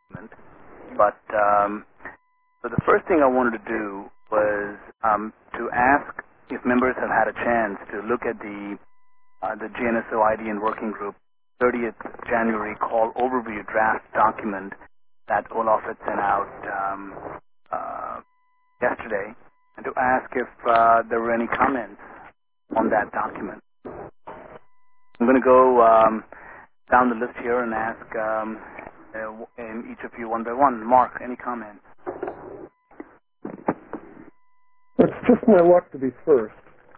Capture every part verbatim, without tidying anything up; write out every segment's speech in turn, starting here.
But um, so the first thing I wanted to do was um, to ask if members have had a chance to look at the uh, the G N S O I D and Working Group thirtieth January call overview draft document that Olaf had sent out um, uh, yesterday, and to ask if uh, there were any comments on that document. I'm going to go um, down the list here and ask um, uh, in each of you one by one. Mark, any comments? It's just my luck to be first.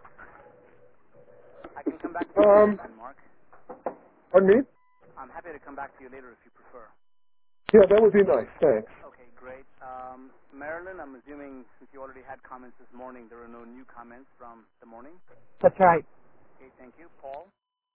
I can come back to you Um, later then, Mark. Pardon me? I'm happy to come back to you later if you prefer. Yeah, that would be nice. Thanks. Okay, great. Um, Marilyn, I'm assuming since you already had comments this morning, there are no new comments from the morning? That's right. Okay, thank you. Paul?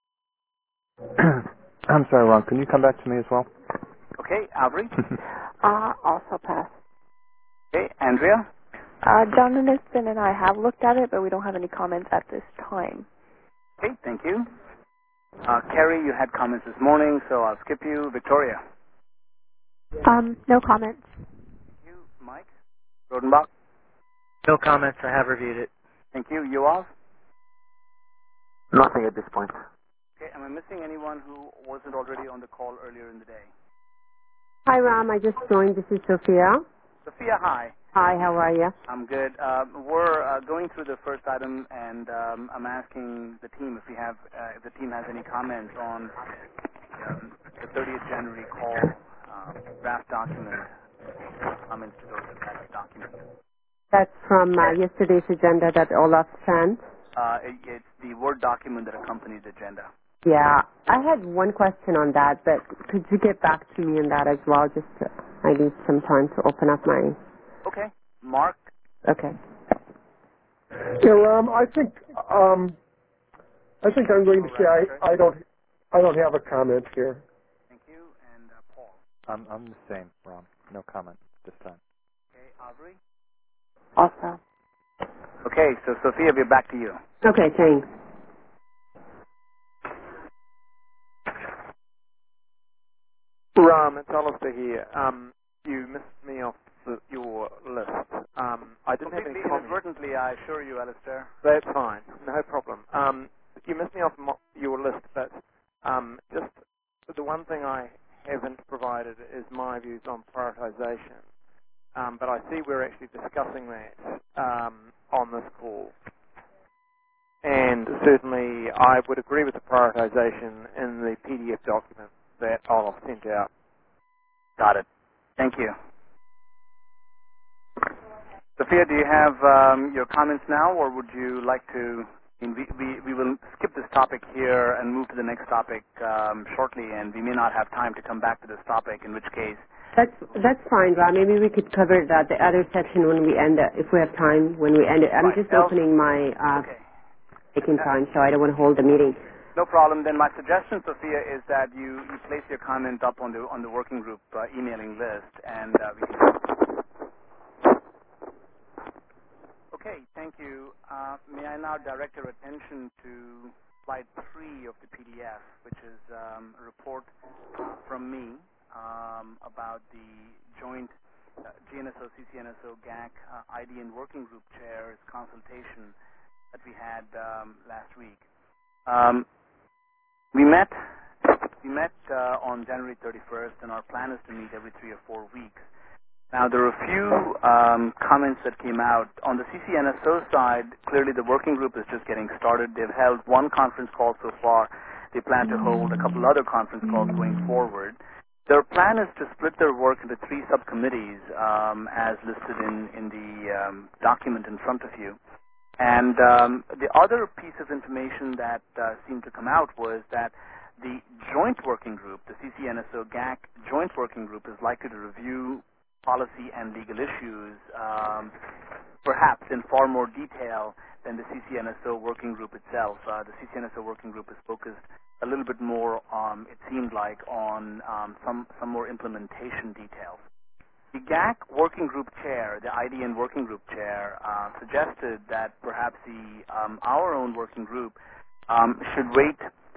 I'm sorry, Ron. Can you come back to me as well? Okay, Avery? Uh, also pass. Okay, Andrea? Uh, Jonathan and I have looked at it, but we don't have any comments at this time. Okay, thank you. Uh, Carrie, you had comments this morning, so I'll skip you. Victoria? Um, no comments. Thank you. Mike? Rodenbach? No comments. I have reviewed it. Thank you. Yoav? Nothing at this point. Okay, am I missing anyone who wasn't already on the call earlier in the day? Hi, Ram. I just joined. This is Sophia. Sophia, hi. Hi, how are you? I'm good. Uh, we're uh, going through the first item, and um, I'm asking the team if we have, uh, if the team has any comments on um, the thirtieth January call uh, draft document. Comments to those that document. That's from uh, yesterday's agenda that Olaf sent. Uh, it, it's the Word document that accompanies the agenda. Yeah, I had one question on that, but could you get back to me on that as well? Just to, I need some time to open up my. Okay, Mark. Okay. Yeah, um, I think um, I think I'm going to say I, I don't I don't have a comment here. Thank you, and uh, Paul. I'm I'm the same, Ron. No comment this time. Okay, Avery. Also. Okay, so Sophia, we're back to you. Okay, thanks. Ram, it's Alistair here. Um, you missed me off the, your list. Um, I didn't Completely have any comments. inadvertently, I assure you, Alistair. That's fine. No problem. Um, you missed me off mo- your list, but um, just the one thing I haven't provided is my views on prioritization. Um, but I see we're actually discussing that um, on this call. And certainly I would agree with the prioritization in the P D F document that Olaf sent out. Got it. Thank you. Sophia, do you have um, your comments now, or would you like to? I mean, we, we, we will skip this topic here and move to the next topic um, shortly, and we may not have time to come back to this topic, in which case... That's that's fine, Ram. Maybe we could cover that the other section when we end it, if we have time when we end it. I'm Right. just Else, opening my uh, okay. taking Uh, time, so I don't want to hold the meeting. No problem. Then my suggestion, Sophia, is that you, you place your comment up on the on the working group uh, emailing list, and uh, we can... Okay, thank you. Uh, may I now direct your attention to slide three of the P D F, which is um, a report uh, from me um, about the joint uh, G N S O, C C N S O, G A C, uh, I D and working group chairs consultation that we had um, last week. Um, we met we met uh, on January thirty-first, and our plan is to meet every three or four weeks. Now, there are a few um, comments that came out. On the C C N S O side, clearly the working group is just getting started. They've held one conference call so far. They plan to hold a couple other conference calls going forward. Their plan is to split their work into three subcommittees, um, as listed in, in the um, document in front of you. And um, the other piece of information that uh, seemed to come out was that the joint working group, the C C N S O G A C joint working group, is likely to review policy and legal issues, um, perhaps in far more detail than the C C N S O working group itself. Uh, the C C N S O working group is focused a little bit more, um, it seemed like, on um, some, some more implementation details. The G A C working group chair, the I D N working group chair, uh, suggested that perhaps the um, our own working group um, should wait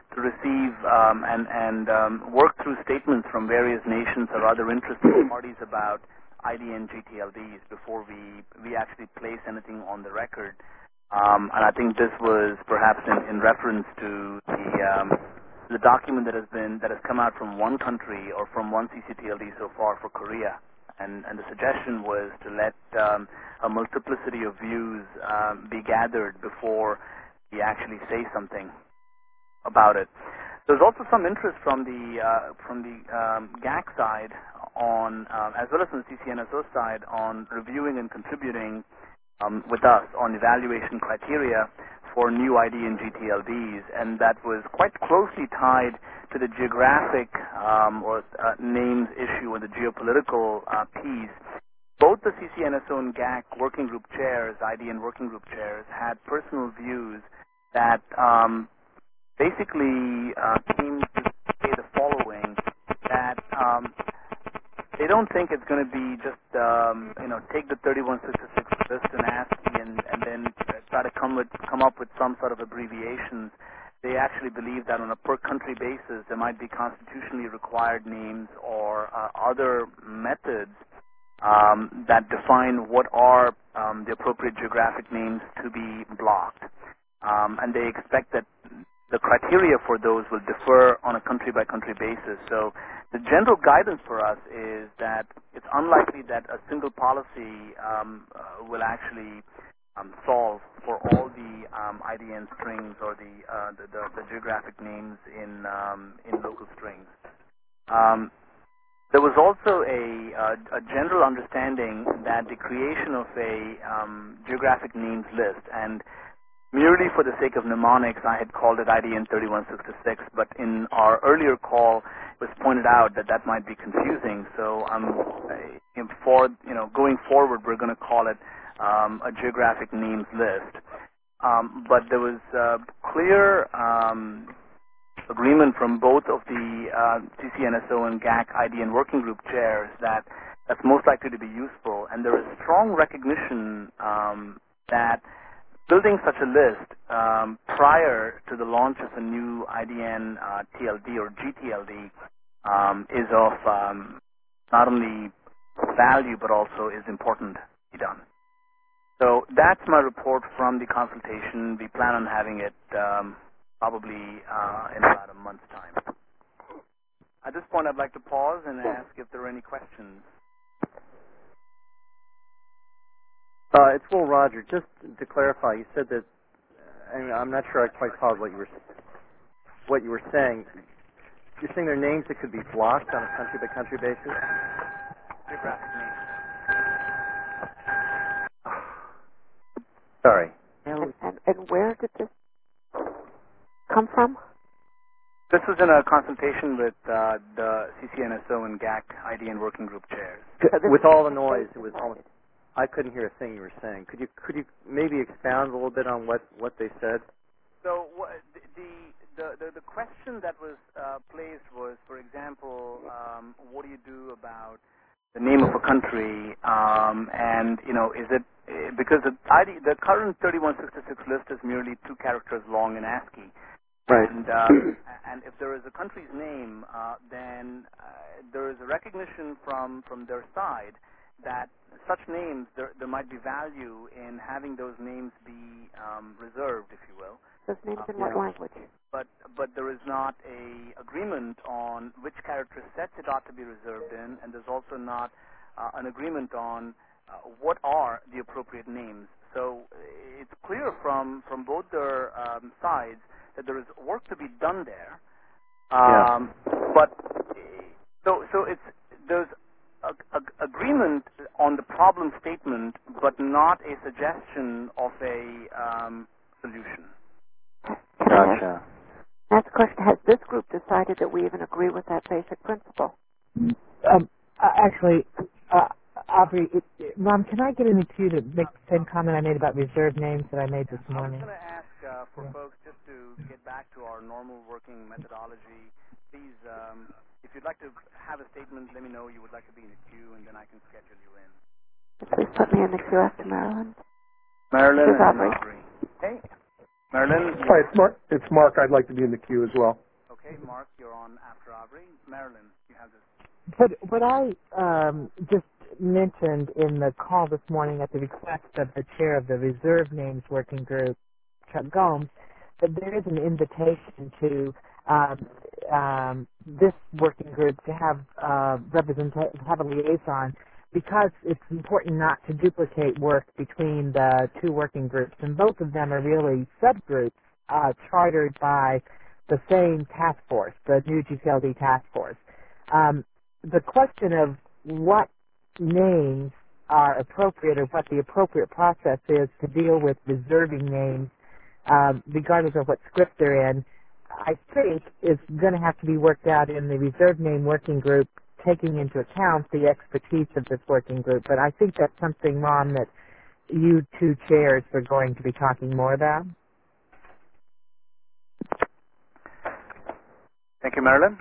to receive um, and, and um, work through statements from various nations or other interested parties about I D N G T L Ds before we, we actually place anything on the record. Um, and I think this was perhaps in, in reference to the um, the document that has been that has come out from one country or from one C C T L D so far for Korea. And, and the suggestion was to let um, a multiplicity of views um, be gathered before we actually say something about it. There's also some interest from the uh, from the um, G A C side on, uh, as well as from the C C N S O side, on reviewing and contributing um, with us on evaluation criteria for new I D and G T L Ds, and that was quite closely tied to the geographic um, or uh, names issue and the geopolitical uh, piece. Both the C C N S O and G A C working group chairs, I D N working group chairs, had personal views that um, basically uh, came to say the following, that um, they don't think it's going to be just, um, you know, take the thirty-one sixty-six list and ASCII and, and then try to come with come up with some sort of abbreviations. They actually believe that on a per-country basis, there might be constitutionally required names or uh, other methods um, that define what are um, the appropriate geographic names to be blocked. Um, and they expect that the criteria for those will differ on a country-by-country basis. So the general guidance for us is that it's unlikely that a single policy um, uh, will actually um, solve for all the um, I D N strings or the, uh, the, the, the geographic names in, um, in local strings. Um, there was also a, uh, a general understanding that the creation of a um, geographic names list, and merely for the sake of mnemonics, I had called it I D N thirty-one sixty-six, but in our earlier call, it was pointed out that that might be confusing. So um, for you know, going forward, we're going to call it um, a geographic names list. Um, but there was uh, clear um, agreement from both of the uh, C C N S O and G A C I D N working group chairs that that's most likely to be useful, and there is strong recognition um, that building such a list um, prior to the launch of a new I D N uh, T L D or G T L D um, is of um, not only value but also is important to be done. So that's my report from the consultation. We plan on having it um, probably uh, in about a month's time. At this point, I'd like to pause and ask if there are any questions. Uh, it's Will Roger. Just to clarify, you said that. I mean, I'm not sure I quite followed what you were what you were saying. You're saying there are names that could be blocked on a country-by-country basis. Geographic names. Sorry. And, and, and where did this come from? This was in a consultation with uh, the C C N S O and G A C I D N working group chairs. With all the noise, it was almost. I couldn't hear a thing you were saying. Could you could you maybe expound a little bit on what, what they said? So wh- the, the the the question that was uh, placed was, for example, um, what do you do about the name of a country, um, and you know, is it because the I D, the current thirty-one sixty-six list is merely two characters long in ASCII. Right. And, uh, and if there is a country's name, uh, then uh, there is a recognition from, from their side that such names, there, there might be value in having those names be um, reserved, if you will. Those names uh, in what yeah. language? But but there is not a agreement on which character sets it ought to be reserved in, and there's also not uh, an agreement on uh, what are the appropriate names. So it's clear from, from both their um, sides that there is work to be done there. Um, yeah. But so so it's there's a, a, agreement on the problem statement, but not a suggestion of a um, solution. Gotcha. That's the question. Has this group decided that we even agree with that basic principle? Um, uh, actually, uh, Aubrey, it, it, Mom, can I get in the queue to make the same comment I made about reserved names that I made this morning? I was going to ask uh, for yeah. folks just to get back to our normal working methodology. Please, um, if you'd like to have a statement, let me know you would like to be in the queue, and then I can schedule you in. Please put me in the queue after Marilyn. Marilyn and Aubrey. Okay. Marilyn? Hi, it's Mark. It's Mark. I'd like to be in the queue as well. Okay, Mark, you're on after Aubrey. Marilyn, you have this. But what I um, just mentioned in the call this morning at the request of the chair of the Reserve Names Working Group, Chuck Gomes, that there is an invitation to um, um, this working group to have uh, representa- have a liaison, because it's important not to duplicate work between the two working groups, and both of them are really subgroups uh, chartered by the same task force, the new G T L D task force. Um, the question of what names are appropriate, or what the appropriate process is to deal with reserving names, um, regardless of what script they're in, I think is going to have to be worked out in the reserve name working group, taking into account the expertise of this working group. But I think that's something, Ron, that you two chairs are going to be talking more about. Thank you, Marilyn.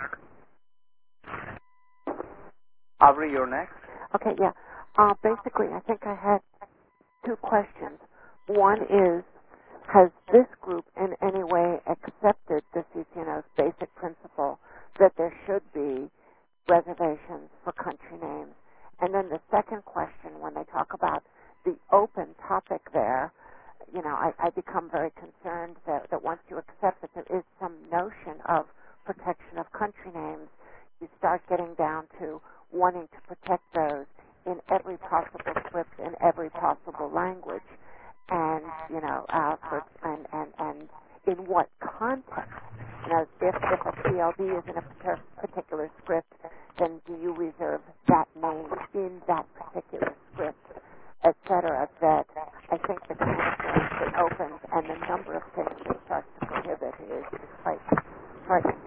Aubrey, you're next. Okay, yeah. Uh, basically, I think I had two questions. One is, has this group in any way accepted the C C N O's basic principle that there should be reservations for country names? And then the second question, when they talk about the open topic there, you know, I, I become very concerned that, that once you accept that there is some notion of protection of country names, you start getting down to wanting to protect those in every possible script, in every possible language, and, you know, uh, for, and, and, and in what context. You know, if, if a T L D is in a particular script, then do you reserve that name in that particular script, et cetera, that I think the can of worms it opens and the number of things it starts to prohibit is, is quite frightening.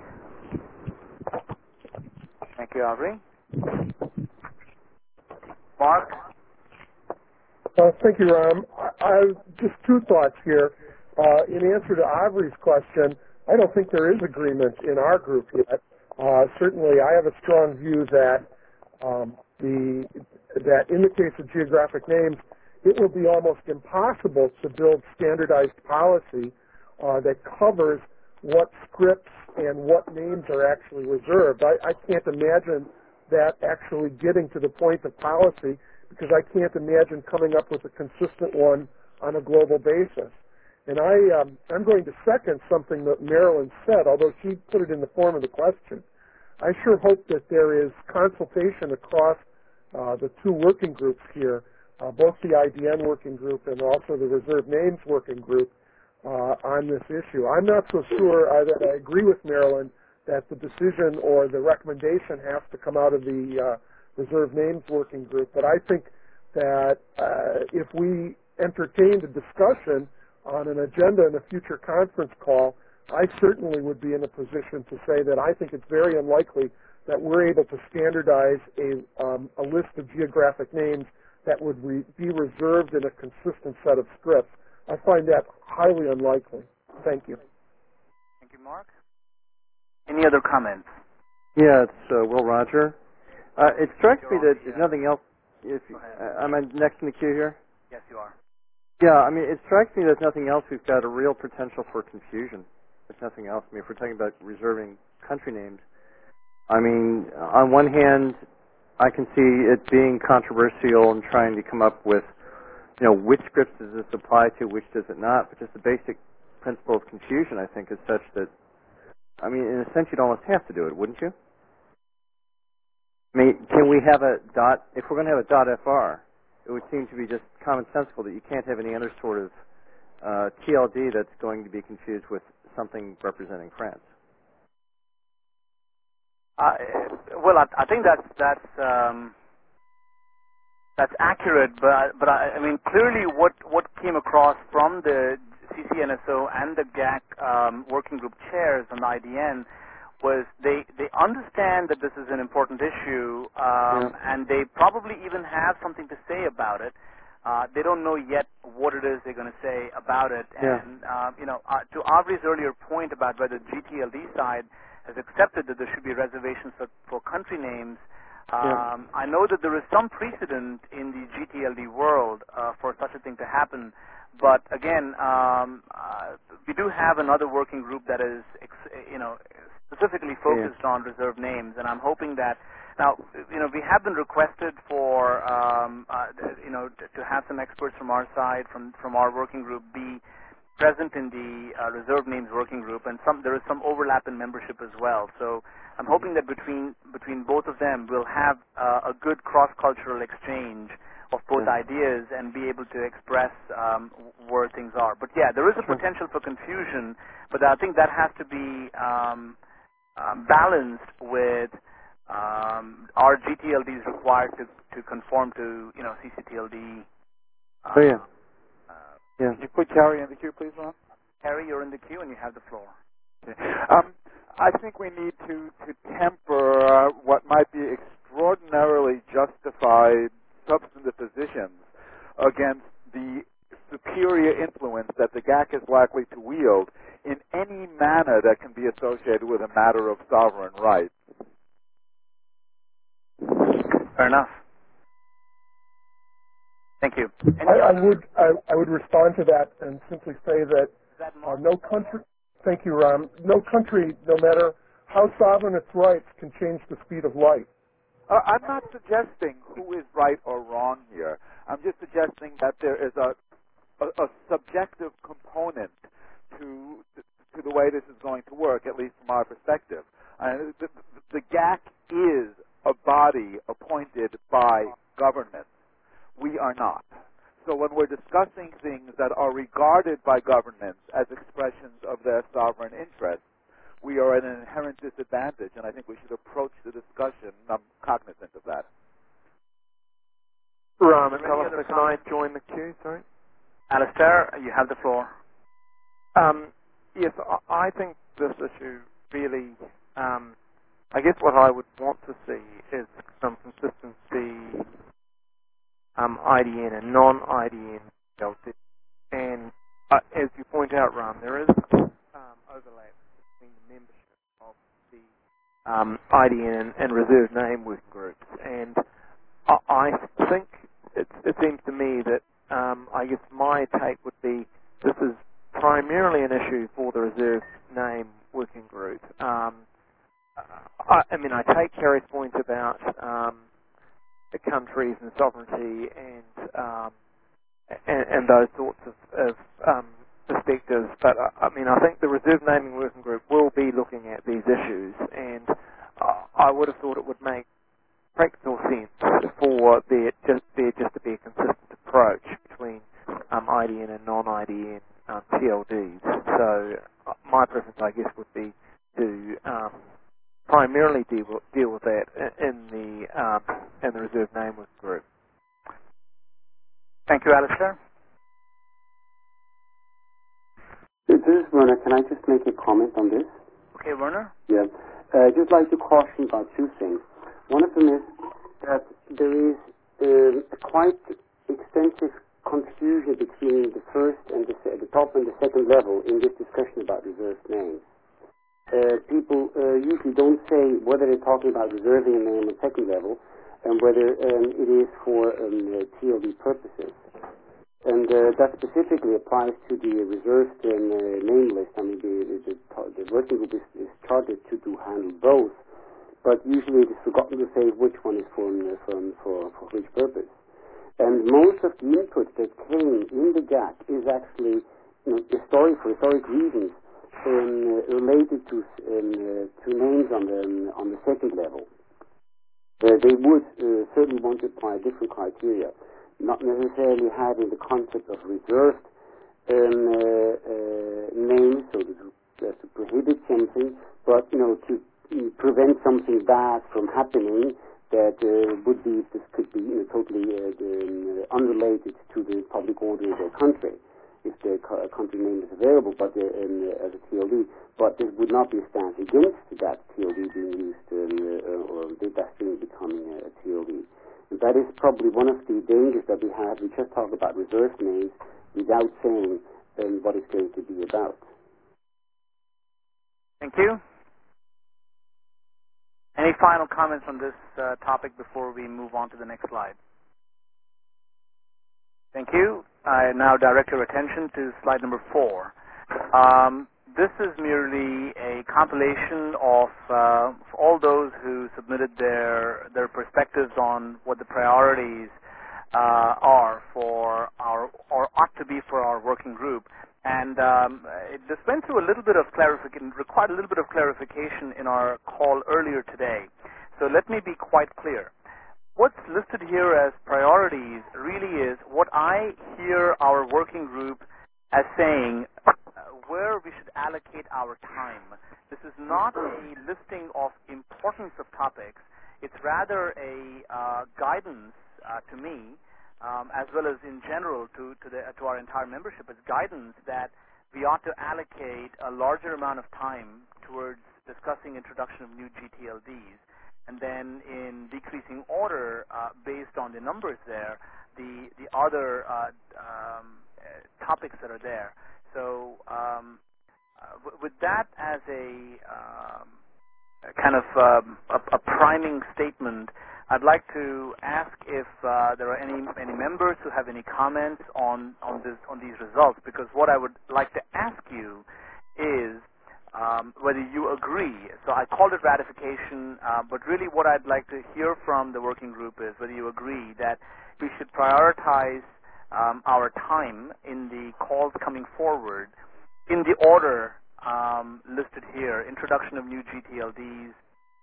Thank you, Aubrey. Mark? Uh, thank you, Ram. I, I just two thoughts here. Uh, in answer to Aubrey's question, I don't think there is agreement in our group yet. Uh, certainly, I have a strong view that um, the that in the case of geographic names, it will be almost impossible to build standardized policy uh, that covers what scripts and what names are actually reserved. I, I can't imagine that actually getting to the point of policy, because I can't imagine coming up with a consistent one on a global basis. And I, um, I'm going to second something that Marilyn said, although she put it in the form of the question. I sure hope that there is consultation across uh, the two working groups here, uh, both the I D N working group and also the Reserve Names working group, uh, on this issue. I'm not so sure uh, that I agree with Marilyn that the decision or the recommendation has to come out of the uh, Reserve Names working group, but I think that uh, if we entertained a discussion on an agenda in a future conference call, I certainly would be in a position to say that I think it's very unlikely that we're able to standardize a, um, a list of geographic names that would re- be reserved in a consistent set of scripts. I find that highly unlikely. Thank you. Thank you, Mark. Any other comments? Yeah, it's uh, Will Roger. Uh, it strikes me that if nothing else, if uh, am I next in the queue here? Yes, you are. Yeah, I mean, it strikes me that if nothing else, we've got a real potential for confusion. If nothing else, I mean, if we're talking about reserving country names, I mean, on one hand, I can see it being controversial and trying to come up with, you know, which scripts does this apply to, which does it not. But just the basic principle of confusion, I think, is such that, I mean, in a sense, you'd almost have to do it, wouldn't you? I mean, can we have a dot, if we're going to have a dot F R, it would seem to be just commonsensical that you can't have any other sort of uh, T L D that's going to be confused with something representing France. Uh, well, I, I think that's that's um, that's accurate, but but I, I mean clearly what what came across from the C C N S O and the G A C um, working group chairs on I D N was they they understand that this is an important issue, um, yeah. and they probably even have something to say about it. Uh, they don't know yet what it is they're going to say about it. Yeah. And, uh, you know, uh, to Aubrey's earlier point about whether the G T L D side has accepted that there should be reservations for, for country names, um, yeah. I know that there is some precedent in the G T L D world uh, for such a thing to happen, but again, um, uh, we do have another working group that is, ex- you know, specifically focused yeah. on reserved names, and I'm hoping that now, you know, we have been requested for, um, uh, you know, to, to have some experts from our side, from from our working group, be present in the uh, reserved names working group, and some there is some overlap in membership as well. So I'm hoping that between between both of them, we'll have uh, a good cross-cultural exchange of both Yeah. ideas and be able to express um, where things are. But yeah, there is a Sure. potential for confusion, but I think that has to be um, um, balanced with um, our G T L D is required to, to conform to, you know, C C T L D. Uh, Oh, yeah. Uh, Yeah. Can you put Carrie in the queue, please, Ron? Harry, you're in the queue and you have the floor. Okay. Um, I think we need to, to temper uh, what might be extraordinarily justified substantive positions against the superior influence that the G A C is likely to wield in any manner that can be associated with a matter of sovereign right. Fair enough. Thank you. I, I would I, I would respond to that and simply say that that uh, no country. Thank you, Ram. No country, no matter how sovereign its rights, can change the speed of light. Uh, I'm not suggesting who is right or wrong here. I'm just suggesting that there is a a, a subjective component to to the way this is going to work, at least from our perspective. Uh, the, the G A C is a body appointed by governments. We are not. So when we're discussing things that are regarded by governments as expressions of their sovereign interests, we are at an inherent disadvantage, and I think we should approach the discussion um, cognizant of that. Ram, and Alistair, can I join the queue, sorry? Alistair, you have the floor. Um, yes, I, I think this issue really, um, I guess what I would want to see is some consistency um, I D N and non-I D N L D. And uh, as you point out, Ram, there is um, overlap between the membership of the um, I D N and, and reserved name working groups. And I, I think it, it seems to me that um, I guess my take would be this is primarily an issue for the reserved name working group. Um, I, I mean, I take Carrie's point about um, the countries and sovereignty and um, and, and those sorts of, of um, perspectives, but uh, I mean, I think the reserved naming working group will be looking at these issues, and uh, I would have thought it would make practical sense for there just there just to be a consistent approach between um, I D N and non-I D N um, T L Ds. So uh, my preference, I guess, would be to um, primarily deal with, deal with that in the um, in the reserved name working group. Thank you, Alistair. This is Werner. Can I just make a comment on this? Okay, Werner. Yeah. Uh, I'd just like to caution about two things. One of them is that there is um, a quite extensive confusion between the first and the, the top and the second level in this discussion about reserved names. Uh, people uh, usually don't say whether they're talking about reserving a name on second level and whether um, it is for um, uh, T L D purposes. And uh, that specifically applies to the reserved um, uh, name list. I mean, the, the, the working group is, is chartered to, to handle both, but usually it is forgotten to say which one is for, uh, for, for, for which purpose. And most of the input that came in the G A C is actually, you know, historic, for historic reasons, um, uh, related to um, uh, to names on the um, on the second level. Uh, they would uh, certainly want to apply different criteria, not necessarily having the concept of reserved um, uh, uh, names, so to, uh, to prohibit something, but you know to uh, prevent something bad from happening that uh, would be this could be you know, totally uh, the, uh, unrelated to the public order in their country, if the co- country name is available, but uh, in, uh, as a T L D. But this would not be a stance against that T L D being used, um, uh, or that thing becoming a T L D. And that is probably one of the dangers that we have. We just talk about reserved names without saying um, what it's going to be about. Thank you. Any final comments on this uh, topic before we move on to the next slide? Thank you. I now direct your attention to slide number four. Um, this is merely a compilation of uh, all those who submitted their their perspectives on what the priorities uh, are for our, or ought to be for our working group. And um, it just went through a little bit of clarification, required a little bit of clarification in our call earlier today. So let me be quite clear. What's listed here as priorities really is what I hear our working group as saying uh, where we should allocate our time. This is not a listing of importance of topics. It's rather a uh, guidance uh, to me, Um, as well as in general to to, the, to our entire membership, as guidance that we ought to allocate a larger amount of time towards discussing introduction of new G T L Ds, and then in decreasing order uh, based on the numbers there, the the other uh, um, uh, topics that are there. So um, uh, w- with that as a um, kind of um, a, a priming statement, I'd like to ask if uh, there are any any members who have any comments on on this on these results, because what I would like to ask you is um, whether you agree. So I called it ratification, uh, but really what I'd like to hear from the working group is whether you agree that we should prioritize um, our time in the calls coming forward in the order um, listed here: introduction of new G T L Ds,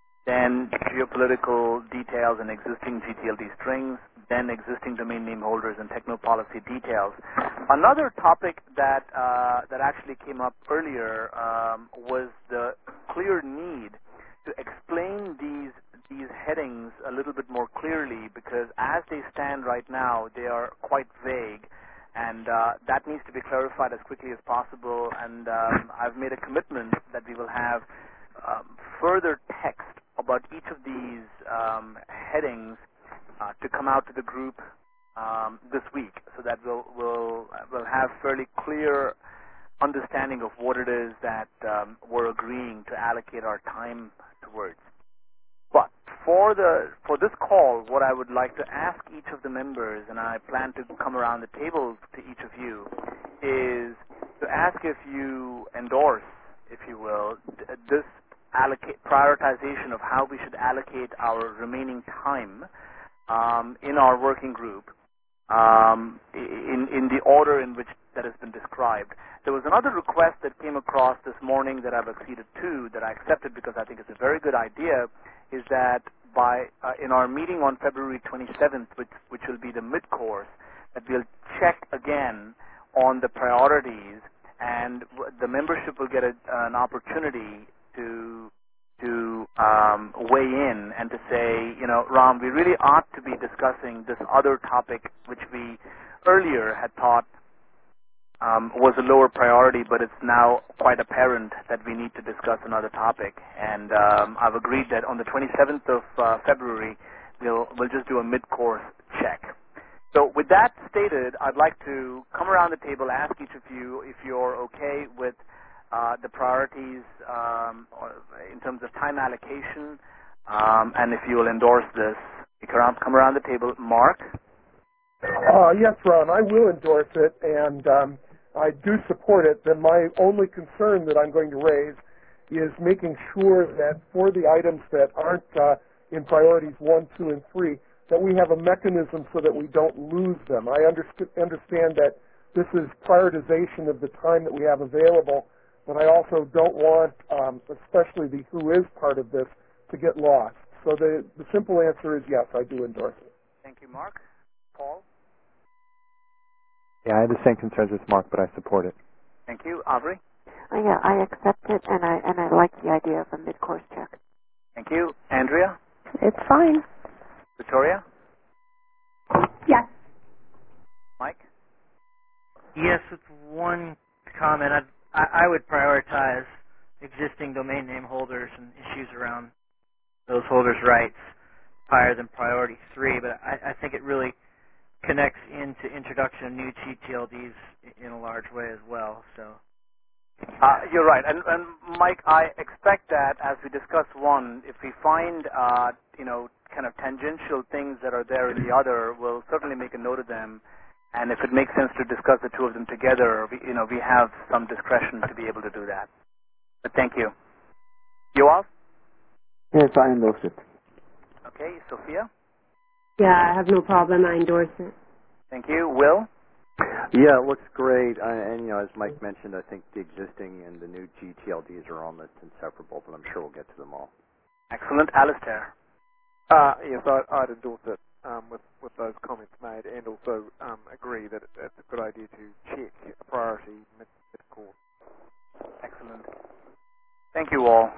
then geopolitical details and existing G T L D strings, then existing domain name holders and techno-policy details. Another topic that uh, that actually came up earlier um, was the clear need to explain these these headings a little bit more clearly, because as they stand right now, they are quite vague, and uh, that needs to be clarified as quickly as possible. And um, I've made a commitment that we will have um, further text about each of these um, headings uh, to come out to the group um, this week, so that we'll, we'll, we'll have fairly clear understanding of what it is that um, we're agreeing to allocate our time towards. But for the for this call, what I would like to ask each of the members, and I plan to come around the table to each of you, is to ask if you endorse, if you will, this allocate prioritization of how we should allocate our remaining time um, in our working group um, in, in the order in which that has been described. There was another request that came across this morning that I've acceded to, that I accepted because I think it's a very good idea, is that by uh, in our meeting on February twenty-seventh, which, which will be the mid-course, that we'll check again on the priorities, and w- the membership will get a, an opportunity to to um, weigh in and to say, you know, Ram, we really ought to be discussing this other topic, which we earlier had thought um, was a lower priority, but it's now quite apparent that we need to discuss another topic. And um, I've agreed that on the twenty-seventh of uh, February, we'll, we'll just do a mid-course check. So with that stated, I'd like to come around the table, ask each of you if you're okay with uh, the priorities um, or in terms of time allocation, um, and if you will endorse this. You can come around the table. Mark? Uh, yes, Ron, I will endorse it, and um, I do support it. Then my only concern that I'm going to raise is making sure that for the items that aren't uh, in priorities one, two, and three, that we have a mechanism so that we don't lose them. I underst- understand that this is prioritization of the time that we have available, but I also don't want, um, especially the who is part of this, to get lost. So the, the simple answer is yes, I do endorse it. Thank you, Mark. Paul? Yeah, I have the same concerns as Mark, but I support it. Thank you. Aubrey? Oh, yeah, I accept it, and I and I like the idea of a mid-course check. Thank you. Andrea? It's fine. Victoria? Yes. Mike? Yes, with one comment. I'd, I, I would prioritize existing domain name holders and issues around those holders' rights higher than priority three, but I, I think it really connects into introduction of new G T L Ds in a large way as well. So, uh, you're right, and, and Mike, I expect that as we discuss one, if we find uh, you know kind of tangential things that are there in the other, we'll certainly make a note of them And if it makes sense to discuss the two of them together, we, you know, we have some discretion to be able to do that. But thank you. Yoav? Yes, I endorse it. Okay, Sophia? Yeah, I have no problem. I endorse it. Thank you. Will? Yeah, it looks great. I, and, you know, as Mike mentioned, I think the existing and the new G T L Ds are almost inseparable, but I'm sure we'll get to them all. Excellent. Alistair? Uh, yes, I, I'd endorse it um, with, with those comments made, and also um, agree that it, it's a good idea to check a priority mid-course. Excellent. Thank you all.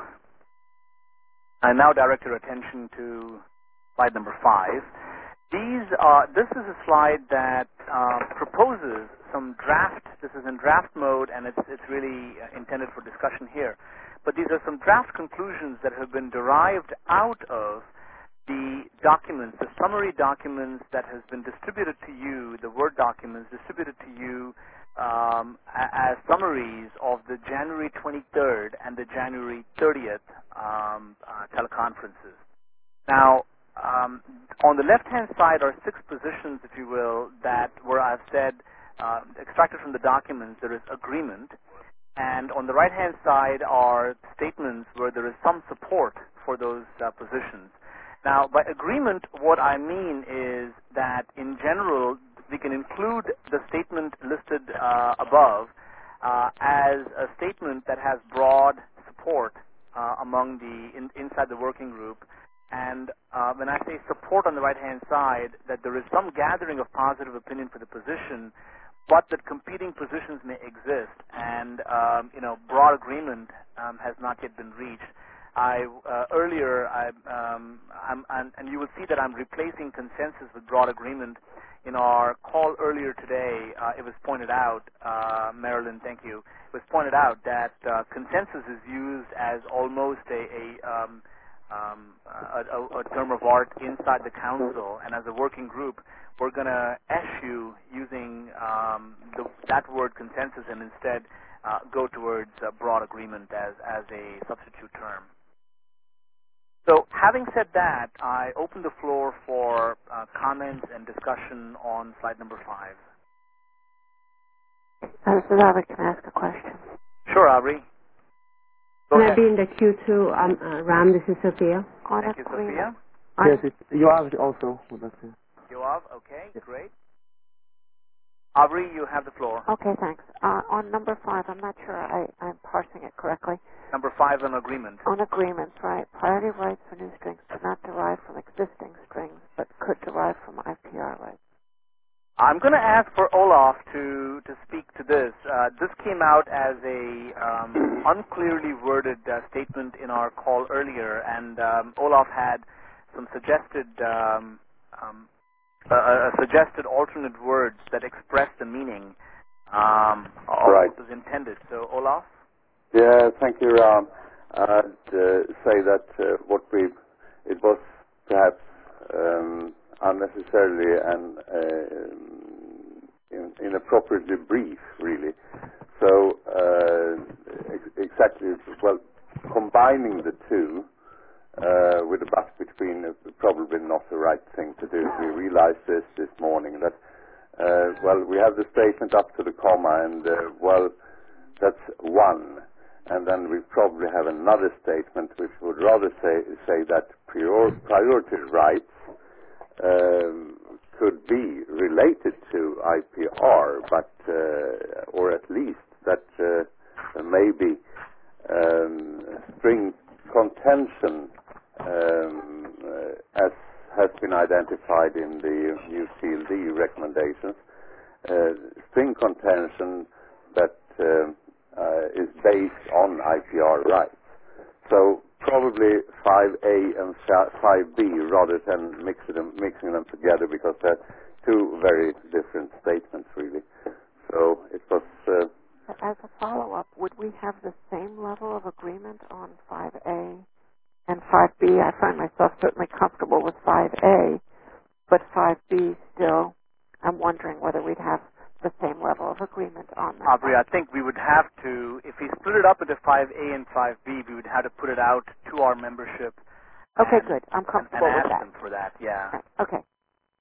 I now direct your attention to slide number five. These are, this is a slide that uh, proposes some draft. This is in draft mode, and it's, it's really uh, intended for discussion here. But these are some draft conclusions that have been derived out of the documents, the summary documents that has been distributed to you, the Word documents distributed to you um, as summaries of the January twenty-third and the January thirtieth um, uh, teleconferences. Now, um, on the left-hand side are six positions, if you will, that where I've said, uh, extracted from the documents, there is agreement. And on the right-hand side are statements where there is some support for those uh, positions. Now, by agreement, what I mean is that, in general, we can include the statement listed uh, above uh, as a statement that has broad support uh, among the in, inside the working group. And uh, when I say support on the right-hand side, that there is some gathering of positive opinion for the position, but that competing positions may exist, and um, you know, broad agreement um, has not yet been reached. I uh, earlier, I, um, I'm, I'm, and you will see that I'm replacing consensus with broad agreement. In our call earlier today, uh, it was pointed out, uh, Marilyn, thank you. It was pointed out that uh, consensus is used as almost a, a, um, um, a, a, a term of art inside the council, and as a working group, we're going to eschew using um, the, that word consensus and instead uh, go towards uh, broad agreement as, as a substitute term. So having said that, I open the floor for uh, comments and discussion on slide number five. Uh, this is Aubrey. Can I ask a question? Sure, Aubrey. Go Can ahead. I be in the queue too? Um, uh, Ram, this is Sophia. On Thank you, Sophia. Yes, it, you have also with us here. Yoav, okay, great. Aubrey, you have the floor. Okay, thanks. Uh, on number five, I'm not sure I, I'm parsing it correctly. Number five on agreement. On agreements, right. Priority rights for new strings do not derive from existing strings, but could derive from I P R rights. I'm going to ask for Olaf to, to speak to this. Uh, this came out as a um, unclearly worded uh, statement in our call earlier, and um, Olaf had some suggested um, um, uh, suggested alternate words that express the meaning um, of right. what was intended. So, Olaf? Yeah, thank you, Ram. I'd uh, say that uh, what we, it was perhaps um, unnecessarily and uh, in, inappropriately brief, really. So, uh, ex- exactly, well, combining the two uh, with a but between is probably not the right thing to do. We realized this this morning that, uh, well, we have the statement up to the comma, and, uh, well, that's one. And then we probably have another statement which would rather say, say that prior, priority rights um, could be related to I P R, but uh, or at least that uh, maybe um, string contention, um, uh, as has been identified in the new C L D recommendations, uh, string contention that um, Uh, is based on I P R rights. So probably five A and five B rather than mixing them, mixing them together, because they're two very different statements, really. So it was... Uh, As a follow-up, would we have the same level of agreement on five A and five B? I find myself certainly comfortable with five A, but five B still, I'm wondering whether we'd have the same level of agreement on that. Aubrey, I think we would have to, if we split it up into five A and five B, we would have to put it out to our membership. Okay, and, good. I'm comfortable and, and with ask that. them for that, yeah. Okay.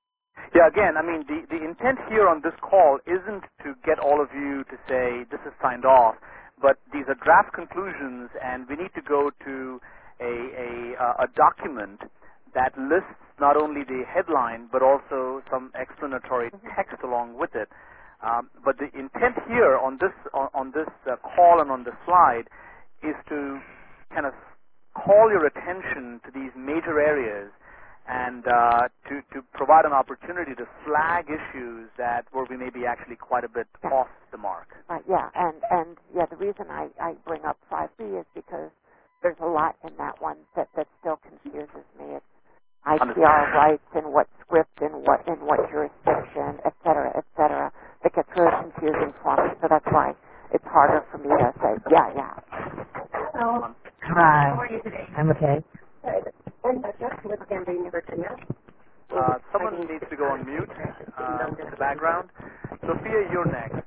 Yeah, again, I mean, the, the intent here on this call isn't to get all of you to say this is signed off, but these are draft conclusions, and we need to go to a, a, a document that lists not only the headline, but also some explanatory text along with it. Um, but the intent here on this, on, on this uh, call and on the slide is to kind of call your attention to these major areas and uh, to, to provide an opportunity to flag issues that where we may be actually quite a bit yeah. off the mark. Right, yeah, and, and yeah, the reason I, I bring up five B is because there's a lot in that one that, that still confuses me. It's I P R rights and what script and what in what jurisdiction, et cetera, et cetera. That gets really confusing for me, so that's why it's harder for me to say, yeah, yeah. Hello. Hi. How are you today? I'm okay. I'm just with Gambling Virginia. Uh, someone needs to go on mute uh, in the background. Sophia, you're next.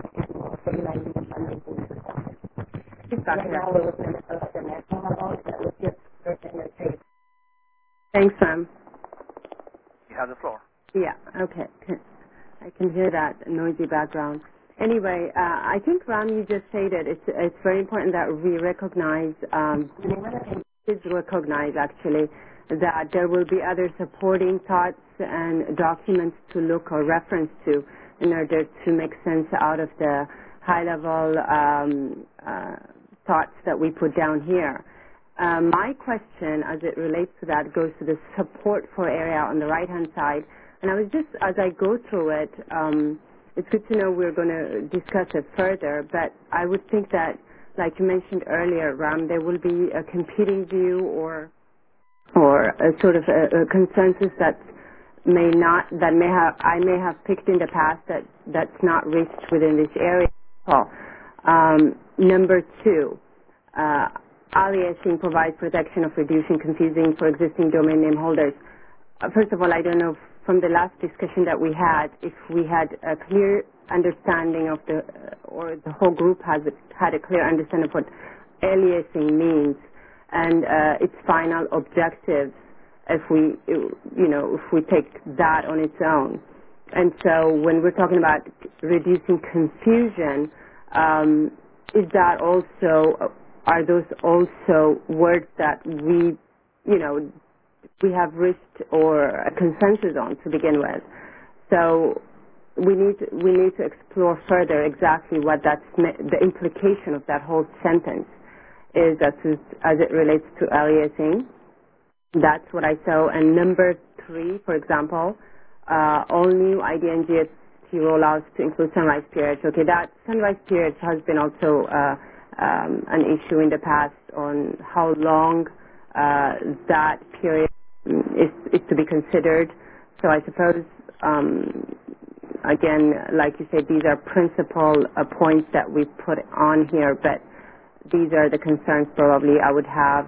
Thanks, Ram. You have the floor. Yeah, okay. I can hear that noisy background. Anyway, uh, I think, Ram, you just stated it's, it's very important that we recognize, um, kids recognize, actually, that there will be other supporting thoughts and documents to look or reference to in order to make sense out of the high-level um, uh, thoughts that we put down here. Uh, my question, as it relates to that, goes to the support for area on the right-hand side. And I was just, as I go through it, um, it's good to know we're going to discuss it further, but I would think that, like you mentioned earlier, Ram, there will be a competing view or or a sort of a, a consensus that may not, that may have, I may have picked in the past that that's not reached within this area. Um, number two, uh, aliasing provides protection of reducing confusing for existing domain name holders. Uh, first of all, I don't know from the last discussion that we had if we had a clear understanding of the, uh, or the whole group has had a clear understanding of what aliasing means and uh, its final objectives if we, you know, if we take that on its own. And so when we're talking about reducing confusion, um, is that also, are those also words that we, you know, we have reached or a consensus on to begin with? So we need to, we need to explore further exactly what that's, the implication of that whole sentence is as, as it relates to aliasing. That's what I saw. And number three, for example, uh, all new I D and G S T rollouts to include sunrise periods. Okay, that sunrise periods has been also uh, um, an issue in the past on how long uh, that period is, is to be considered. So I suppose, um, again, like you said, these are principal uh, points that we put on here, but these are the concerns probably I would have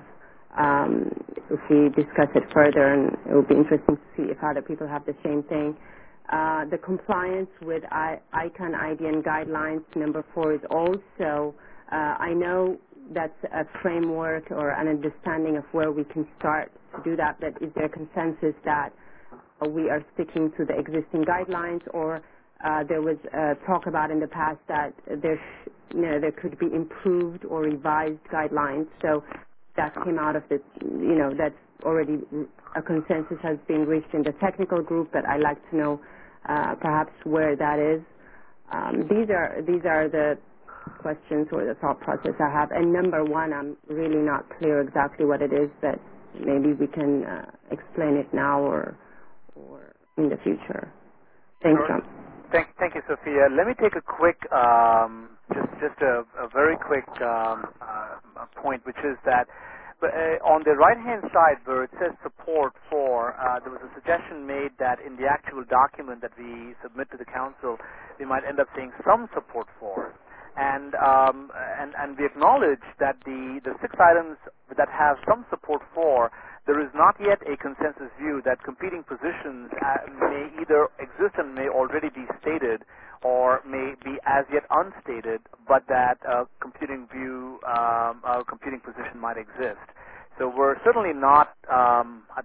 um, if we discuss it further, and it will be interesting to see if other people have the same thing. Uh, the compliance with I- ICANN I D N guidelines, number four, is also, uh, I know that's a framework or an understanding of where we can start to do that, but is there a consensus that uh, we are sticking to the existing guidelines, or uh, there was uh, talk about in the past that there, sh- you know, there could be improved or revised guidelines, so that came out of the, you know, that's already a consensus has been reached in the technical group, but I'd like to know uh, perhaps where that is. Um, these are these are the questions or the thought process I have. And number one, I'm really not clear exactly what it is, but maybe we can uh, explain it now or or in the future. Thanks, Sure. John. Thank, thank you, Sophia. Let me take a quick, um, just just a, a very quick um, uh, point, which is that uh, on the right-hand side where it says support for, uh, there was a suggestion made that in the actual document that we submit to the council, we might end up saying some support for. And, um, and and we acknowledge that the, the six items that have some support for, there is not yet a consensus view that competing positions uh, may either exist and may already be stated or may be as yet unstated, but that a competing view, um, a competing position might exist. So we're certainly not, um, I think,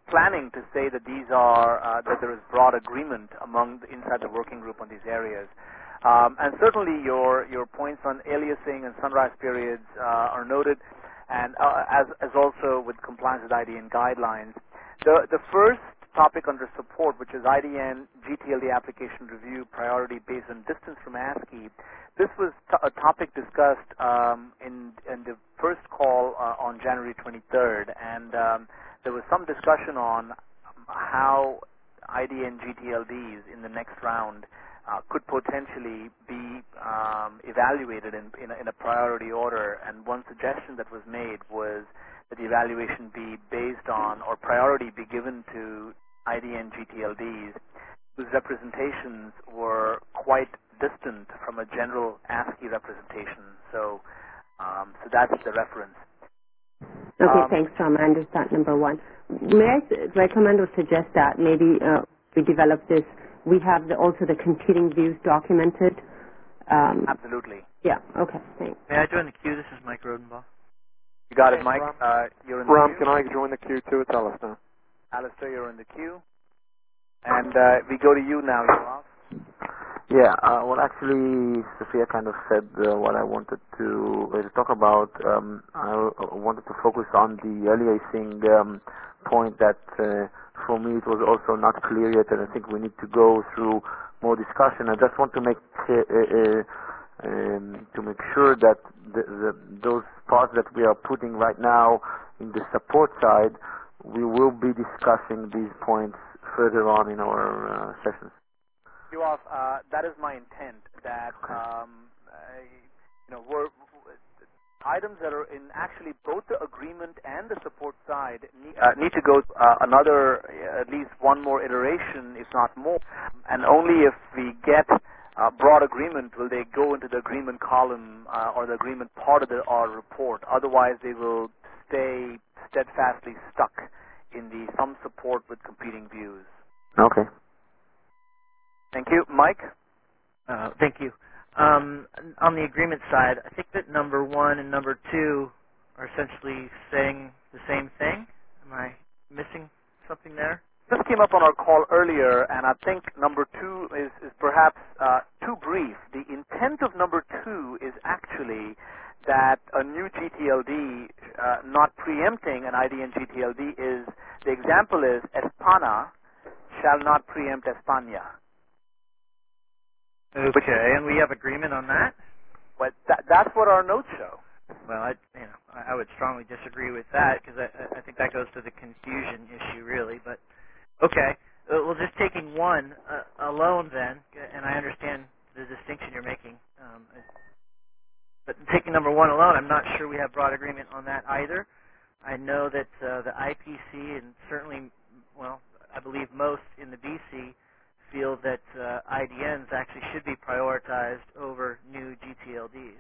planning to say that these are uh, that there is broad agreement among the, inside the working group on these areas. Um, and certainly your your points on aliasing and sunrise periods uh, are noted, and uh, as as also with compliance with I D N guidelines. The the first topic under support, which is I D N G T L D application review priority based on distance from ASCII. This was t- a topic discussed um, in in the first call uh, on January twenty-third, and um, there was some discussion on how I D N G T L Ds in the next round uh, could potentially be um, evaluated in, in, a, in a priority order. And one suggestion that was made was that the evaluation be based on, or priority be given to I D N G T L Ds whose representations were quite distant from a general ASCII representation. So, um, so that's the reference. Okay, Um, thanks, Tom. I understand number one. May I s- recommend or suggest that maybe uh, we develop this, we have the, also the competing views documented? Um, Absolutely. Yeah, okay, thanks. May I join the queue? This is Mike Rodenbaugh. You got it, Hey, Mike. Ram. Uh, you're in the Ram, queue. can I join the queue too? It's Alistair. Alistair, you're in the queue. And uh, we go to you now, Yoav. Yeah, uh, well, actually, Sophia kind of said uh, what I wanted to, uh, to talk about. Um, I uh, wanted to focus on the aliasing um, point that, uh, for me, it was also not clear yet, and I think we need to go through more discussion. I just want to make uh, uh, um, to make sure that the, the, those parts that we are putting right now in the support side, we will be discussing these points further on in our uh, sessions. Yoav, uh, that is my intent. That um, uh, you know, we're, items that are in actually both the agreement and the support side need, uh, need to go uh, another, uh, at least one more iteration, if not more. And only if we get uh, broad agreement will they go into the agreement column uh, or the agreement part of the, our report. Otherwise, they will stay steadfastly stuck in the some support with competing views. Okay. Thank you. Mike? Uh, thank you. Um, on the agreement side, I think that number one and number two are essentially saying the same thing. Am I missing something there? This came up on our call earlier, and I think number two is, is perhaps uh, too brief. The intent of number two is actually that a new G T L D, uh, not preempting an I D N G T L D, is, the example is Espana shall not preempt España. Okay, and we have agreement on that? But that, that's what our notes show. Well, I, you know, I, I would strongly disagree with that because I, I think that goes to the confusion issue, really. But okay, uh, well, just taking one uh, alone, then, and I understand the distinction you're making. Um, but taking number one alone, I'm not sure we have broad agreement on that either. I know that uh, the I P C and certainly, well, I believe most in the B C feel that uh, I D Ns actually should be prioritized over new G T L Ds.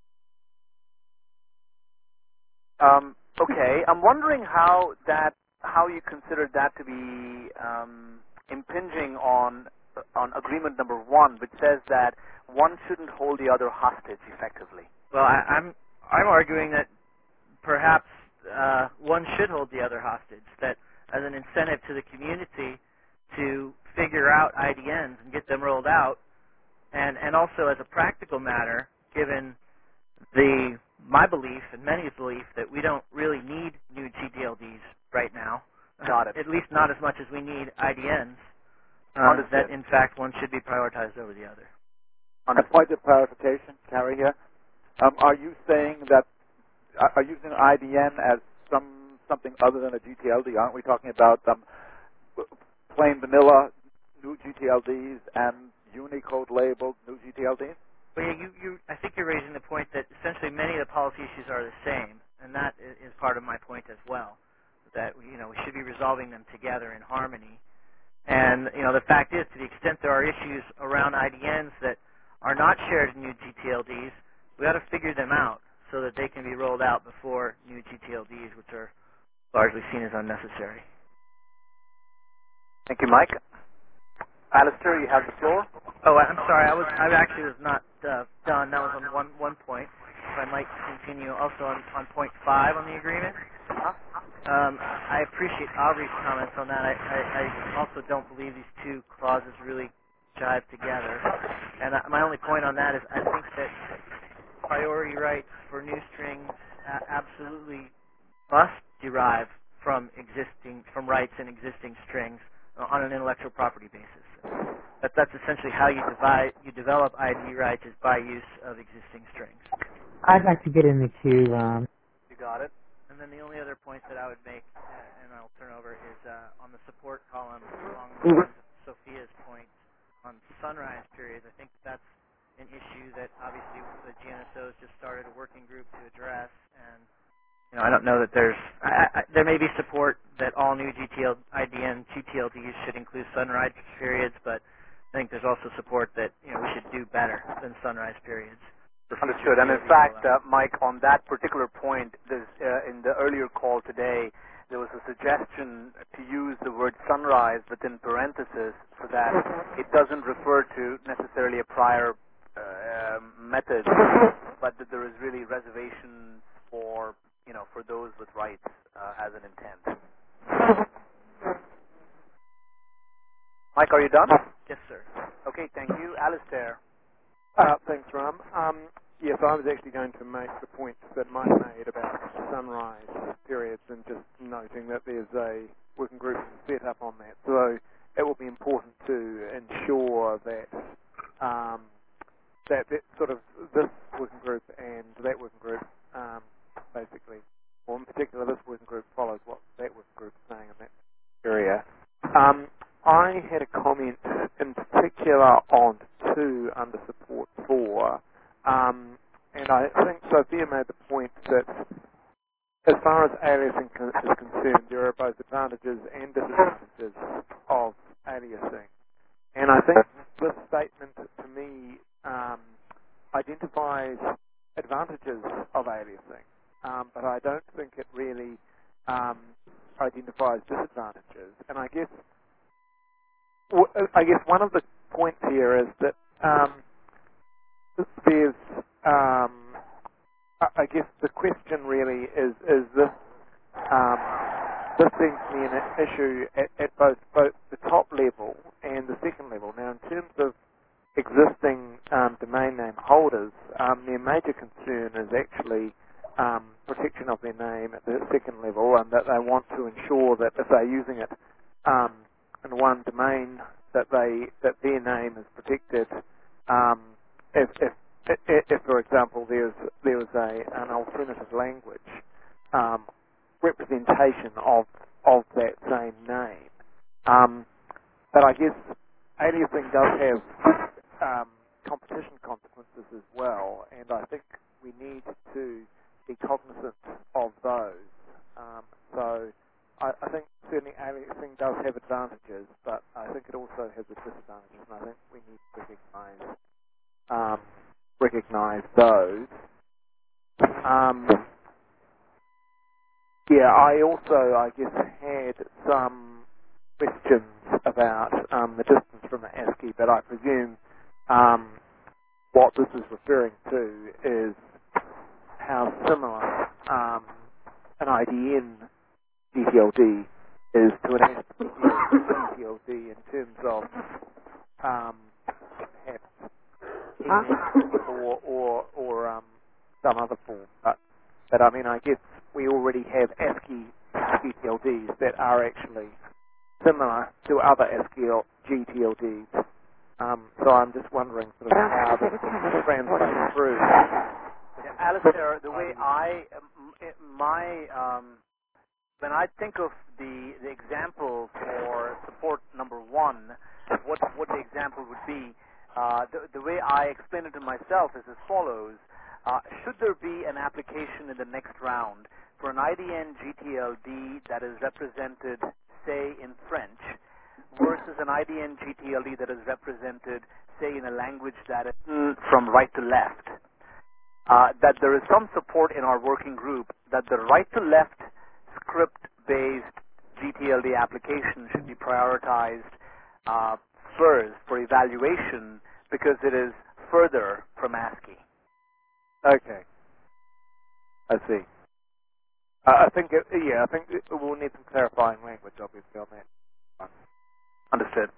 Um, okay, I'm wondering how that, how you consider that to be um, impinging on on agreement number one, which says that one shouldn't hold the other hostage effectively. Well, I, I'm I'm arguing that perhaps uh, one should hold the other hostage. That as an incentive to the community to figure out I D Ns and get them rolled out, and and also as a practical matter, given the my belief and many's belief that we don't really need new G T L Ds right now. Got it. At least not as much as we need I D Ns. Uh, Understood. that in fact one should be prioritized over the other. A point of clarification, Carrie here. Um, are you saying that are, are you using I D N as some something other than a G T L D? Aren't we talking about um, plain vanilla new G T L Ds and Unicode labeled new G T L Ds? Well, yeah, you, you, I think you're raising the point that essentially many of the policy issues are the same, and that is part of my point as well. That you know we should be resolving them together in harmony. And you know the fact is, to the extent there are issues around I D Ns that are not shared in new G T L Ds, we ought to figure them out so that they can be rolled out before new G T L Ds, which are largely seen as unnecessary. Thank you, Mike. Alistair, you have the floor. Oh, I'm sorry. I was I actually was not uh, done. That was on one one point. If I might continue also on, on point five on the agreement. Uh-huh. Um, I appreciate Aubrey's comments on that. I, I, I also don't believe these two clauses really jive together. And I, my only point on that is I think that priority rights for new strings uh, absolutely must derive from existing, from rights in existing strings uh, on an intellectual property basis. That, that's essentially how you divide, you develop I D rights is by use of existing strings. I'd like to get in the queue. Um, You got it. And then the only other point that I would make, uh, and I'll turn over, is uh, on the support column along the lines of Sophia's point on sunrise periods. I think that's an issue that obviously the G N S O has just started a working group to address, and you know, I don't know that there's, I, I, there may be support that all new G T L, I D N, G T L Ds should include sunrise periods, but I think there's also support that, you know, we should do better than sunrise periods. Understood. And in fact, uh, Mike, on that particular point, there's, uh, in the earlier call today, there was a suggestion to use the word sunrise within parentheses so that it doesn't refer to necessarily a prior uh, method, but that there is really reservation for, you know, for those with rights uh, as an intent. Mike, are you done? Yes, sir. Okay, thank you. Alistair. Uh, thanks, Ram. Um, yes, I was actually going to make the point that Mike made about sunrise periods and just noting that there's a working group set up on that. So it will be important to ensure that um, that, that sort of this working group and that working group um, basically, or in particular this working group follows what that working group is saying in that area. Um, I had a comment in particular on two under support four, um, and I think Sophia made the point that as far as aliasing is concerned, there are both advantages and disadvantages of aliasing. And I think this statement to me um, identifies advantages of aliasing, um, but I don't think it really um, identifies disadvantages. And I guess I guess one of the points here is that um, there's, um, I guess the question really is, is this, um, this seems to be an issue at, at both, both the top level and the second level. Now, in terms of existing um, domain name holders, um, their major concern is actually um, protection of their name at the second level, and that they want to ensure that if they're using it um, in one domain, that they that their name is protected. Um, if, if, if, if, for example, there's there was a an alternative language um, representation of of that same name, um, but I guess aliasing does have um, competition consequences as well, and I think we need to be cognizant of those. Um, so. I, I think certainly aliasing does have advantages, but I think it also has disadvantages, and I think we need to recognize um, recognize those. Um, yeah, I also, I guess, had some questions about um, the distance from the ASCII, but I presume um, what this is referring to is how similar um, an I D N G T L D is to an ASCII G T L D in terms of um, perhaps or or or um, some other form. But but I mean, I guess we already have ASCII G T L Ds that are actually similar to other ASCII G T L Ds. Um, so I'm just wondering sort of how this translates through. Yeah, Alistair, the way I my um, when I think of the, the example for support number one, what what the example would be, uh, the, the way I explain it to myself is as follows. Uh, should there be an application in the next round for an I D N G T L D that is represented, say, in French, versus an I D N G T L D that is represented, say, in a language that is from right to left, uh, that there is some support in our working group that the right to left script-based G T L D application should be prioritized uh, first for evaluation because it is further from ASCII. Okay. I see. Uh, I think, it, yeah, I think it, we'll need some clarifying language, obviously, on that. Understood.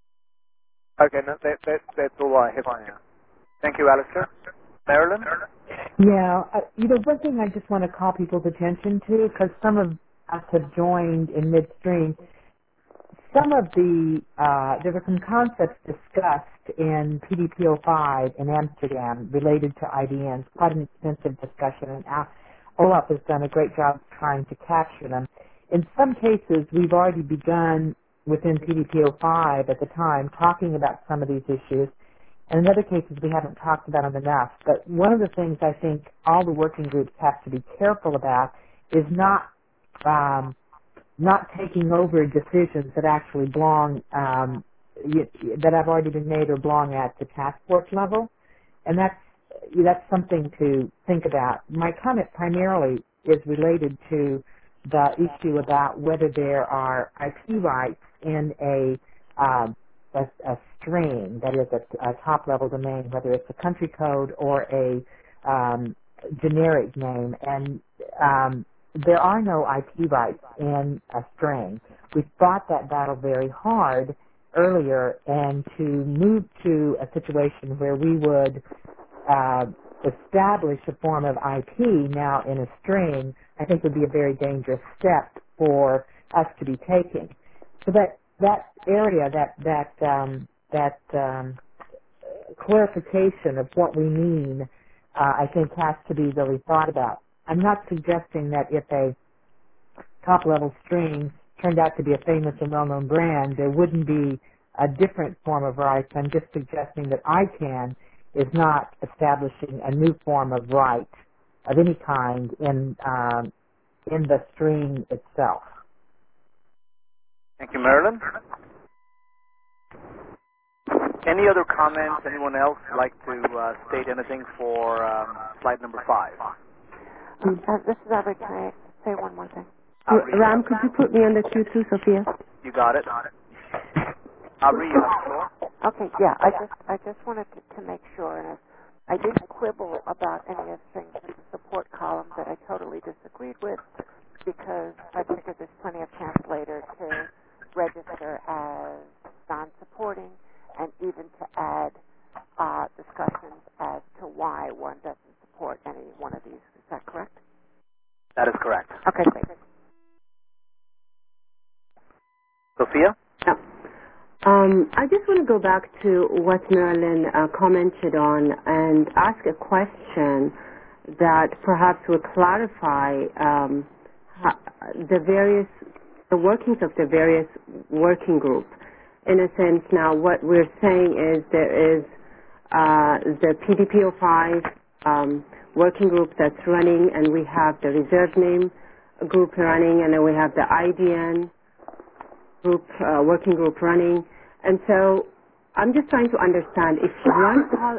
Okay, no, that, that, that's all I have now. Thank you, Alistair. Marilyn? Yeah, uh, you know, one thing I just want to call people's attention to, because some of us have joined in midstream, some of the, uh, there were some concepts discussed in P D P O five in Amsterdam related to I D Ns, quite an extensive discussion, and uh, Olaf has done a great job trying to capture them. In some cases, we've already begun within P D P O five at the time talking about some of these issues, and in other cases we haven't talked about them enough. But one of the things I think all the working groups have to be careful about is not um, not taking over decisions that actually belong, um, that have already been made or belong at the task force level. And that's, that's something to think about. My comment primarily is related to the issue about whether there are I P rights in a, um, a, a string, that is a, a top-level domain, whether it's a country code or a um, generic name. And um, there are no I P rights in a string. We fought that battle very hard earlier, and to move to a situation where we would uh, establish a form of I P now in a string, I think would be a very dangerous step for us to be taking. So that that area, that that um, that um, clarification of what we mean, uh, I think has to be really thought about. I'm not suggesting that if a top-level string turned out to be a famous and well-known brand, there wouldn't be a different form of rights. I'm just suggesting that I C A N is not establishing a new form of right of any kind in um, in the string itself. Thank you, Marilyn. Any other comments? Anyone else like to uh, state anything for um, slide number five? Um, uh, this is Aubrey. Can I say one more thing? Aubrey, Ram, could you put me on the queue too, Sophia? You got it. Aubrey, you have the floor. Okay, yeah, I just I just wanted to, to make sure, and I didn't quibble about any of the things in the support column that I totally disagreed with, because I figured there's plenty of chance later to register as non-supporting and even to add uh, discussions as to why one doesn't support any one of these. Is that correct? That is correct. Okay, great. Sophia? Yeah. Um, I just want to go back to what Marilyn uh, commented on and ask a question that perhaps will clarify um, how, the various the workings of the various working groups. In a sense, now what we're saying is there is uh, the P D P O five um, working group that's running, and we have the reserve name group running, and then we have the I D N group, uh, working group running. And so I'm just trying to understand if one, pol-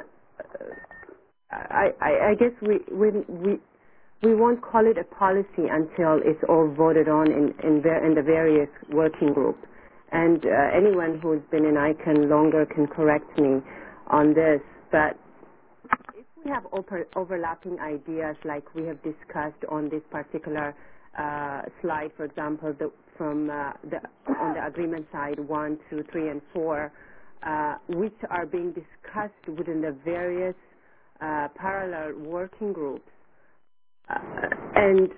I, I, I guess we, we, we, we won't call it a policy until it's all voted on in, in, ver- in the various working groups. And uh, anyone who's been in I C A N longer can correct me on this. But if we have over- overlapping ideas like we have discussed on this particular uh, slide, for example, the from uh, the, on the agreement side, one, two, three, and four, uh, which are being discussed within the various uh, parallel working groups. Uh, and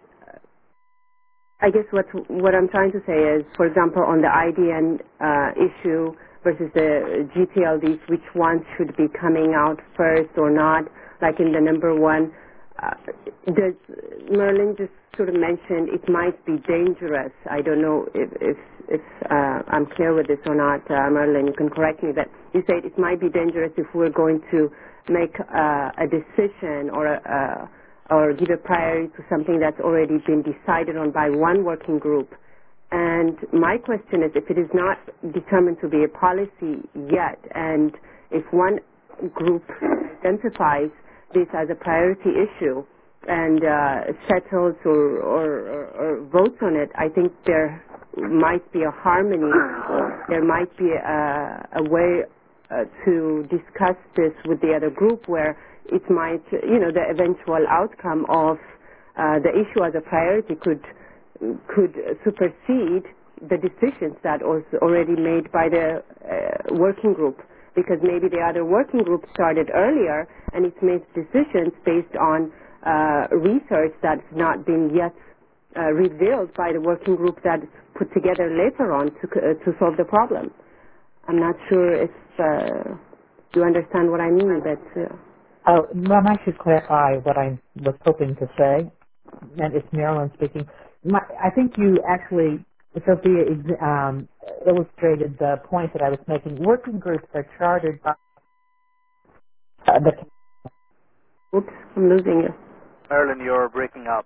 I guess what what I'm trying to say is, for example, on the I D N uh, issue versus the G T L Ds, which one should be coming out first or not, like in the number one, uh, does Merlin just sort of mentioned it might be dangerous. I don't know if if, if uh, I'm clear with this or not, uh, Merlin. You can correct me. But you said it might be dangerous if we're going to make uh, a decision or a, uh, or give a priority to something that's already been decided on by one working group. And my question is, if it is not determined to be a policy yet, and if one group identifies this as a priority issue and uh, settles or, or, or, or votes on it, I think there might be a harmony. There might be a, a way uh, to discuss this with the other group where it might, you know, the eventual outcome of uh, the issue as a priority could could supersede the decisions that was already made by the uh, working group, because maybe the other working group started earlier and it's made decisions based on uh, research that's not been yet uh, revealed by the working group that's put together later on to uh, to solve the problem. I'm not sure if uh, you understand what I mean, but... Uh, oh, well, I should clarify what I was hoping to say, and it's Marilyn speaking. My, I think you actually, Sophia, um, illustrated the point that I was making. Working groups are chartered by uh, the... Oops, I'm losing you. Marilyn, you're breaking up.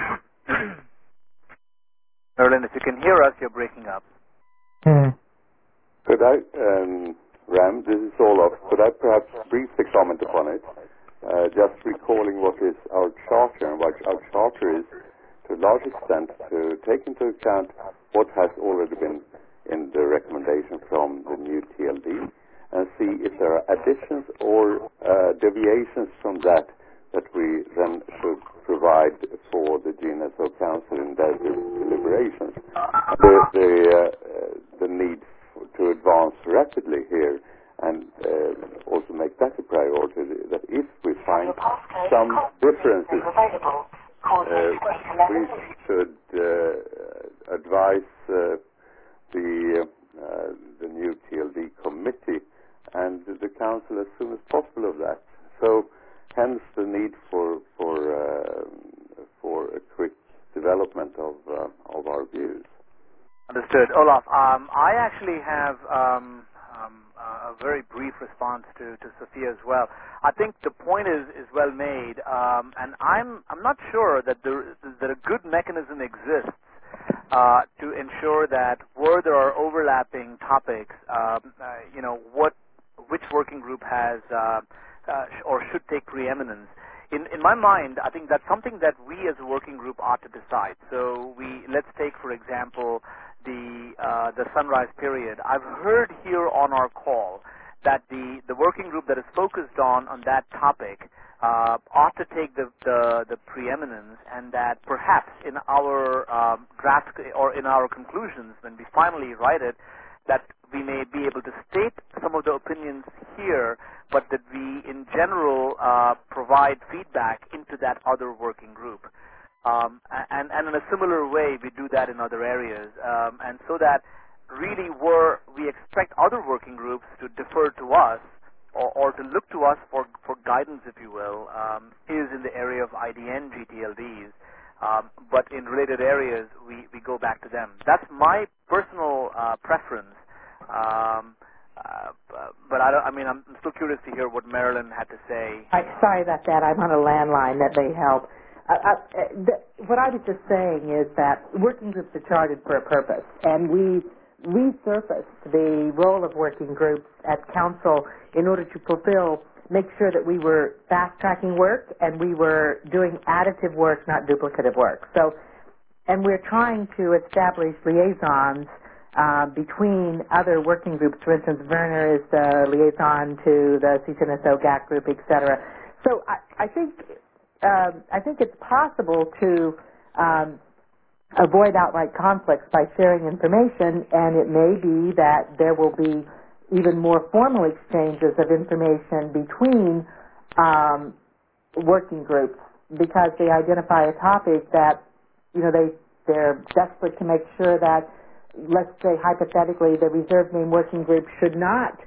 Marilyn, if you can hear us, you're breaking up. Hmm. Could I, um, Ram, this is Olof, could I perhaps briefly comment upon it? Uh, just recalling what is our charter, and what our charter is, to a large extent, to take into account what has already been in the recommendation from the new T L D, and see if there are additions or uh, deviations from that that we then should provide for the G N S O Council in their deliberations. The, the, uh, the need to advance rapidly here, and uh, also make that a priority, that if we find some differences, uh, we should uh, advise uh, the, uh, the new T L D committee and the council as soon as possible of that. So hence the need for, for, uh, for a quick development of, uh, of our views. Understood. Olof, um, I actually have um, um, a very brief response to, to Sophia as well. I think the point is, is well made, um, and I'm I'm not sure that there that a good mechanism exists uh, to ensure that where there are overlapping topics, um, uh, you know, what which working group has uh, uh, or should take preeminence. In, in my mind, I think that's something that we as a working group ought to decide. So we let's take, for example, the uh, the sunrise period. I've heard here on our call that the, the working group that is focused on, on that topic uh, ought to take the, the, the preeminence, and that perhaps in our um, draft or in our conclusions, when we finally write it, that we may be able to state some of the opinions here, but that we in general uh, provide feedback into that other working group. Um, and, and in a similar way, we do that in other areas. Um, and so that really where we expect other working groups to defer to us or, or to look to us for, for guidance, if you will, um, is in the area of I D N G T L Ds. Um, but in related areas, we, we go back to them. That's my personal uh, preference. Um, uh, but I, don't, I mean, I'm still curious to hear what Marilyn had to say. I, sorry about that. I'm on a landline. That may help. Uh, uh, the, what I was just saying is that working groups are chartered for a purpose, and we resurfaced the role of working groups at council in order to fulfill, make sure that we were fast-tracking work and we were doing additive work, not duplicative work. So, and we're trying to establish liaisons uh, between other working groups. For instance, Werner is the liaison to the C C N S O G A C group, et cetera. So I, I think um, I think it's possible to um, avoid outright conflicts by sharing information, and it may be that there will be even more formal exchanges of information between um, working groups because they identify a topic that, you know, they, they're desperate to make sure that, let's say hypothetically, the reserve name working group should not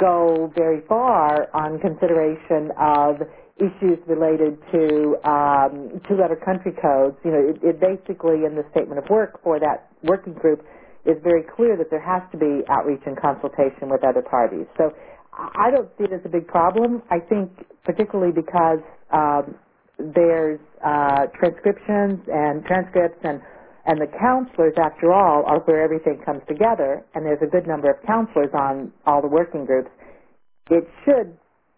go very far on consideration of issues related to um, two-letter country codes. You know, it, it basically, in the statement of work for that working group, is very clear that there has to be outreach and consultation with other parties. So I don't see it as a big problem. I think particularly because um, there's uh, transcriptions and transcripts and and the counselors, after all, are where everything comes together, and there's a good number of counselors on all the working groups. It should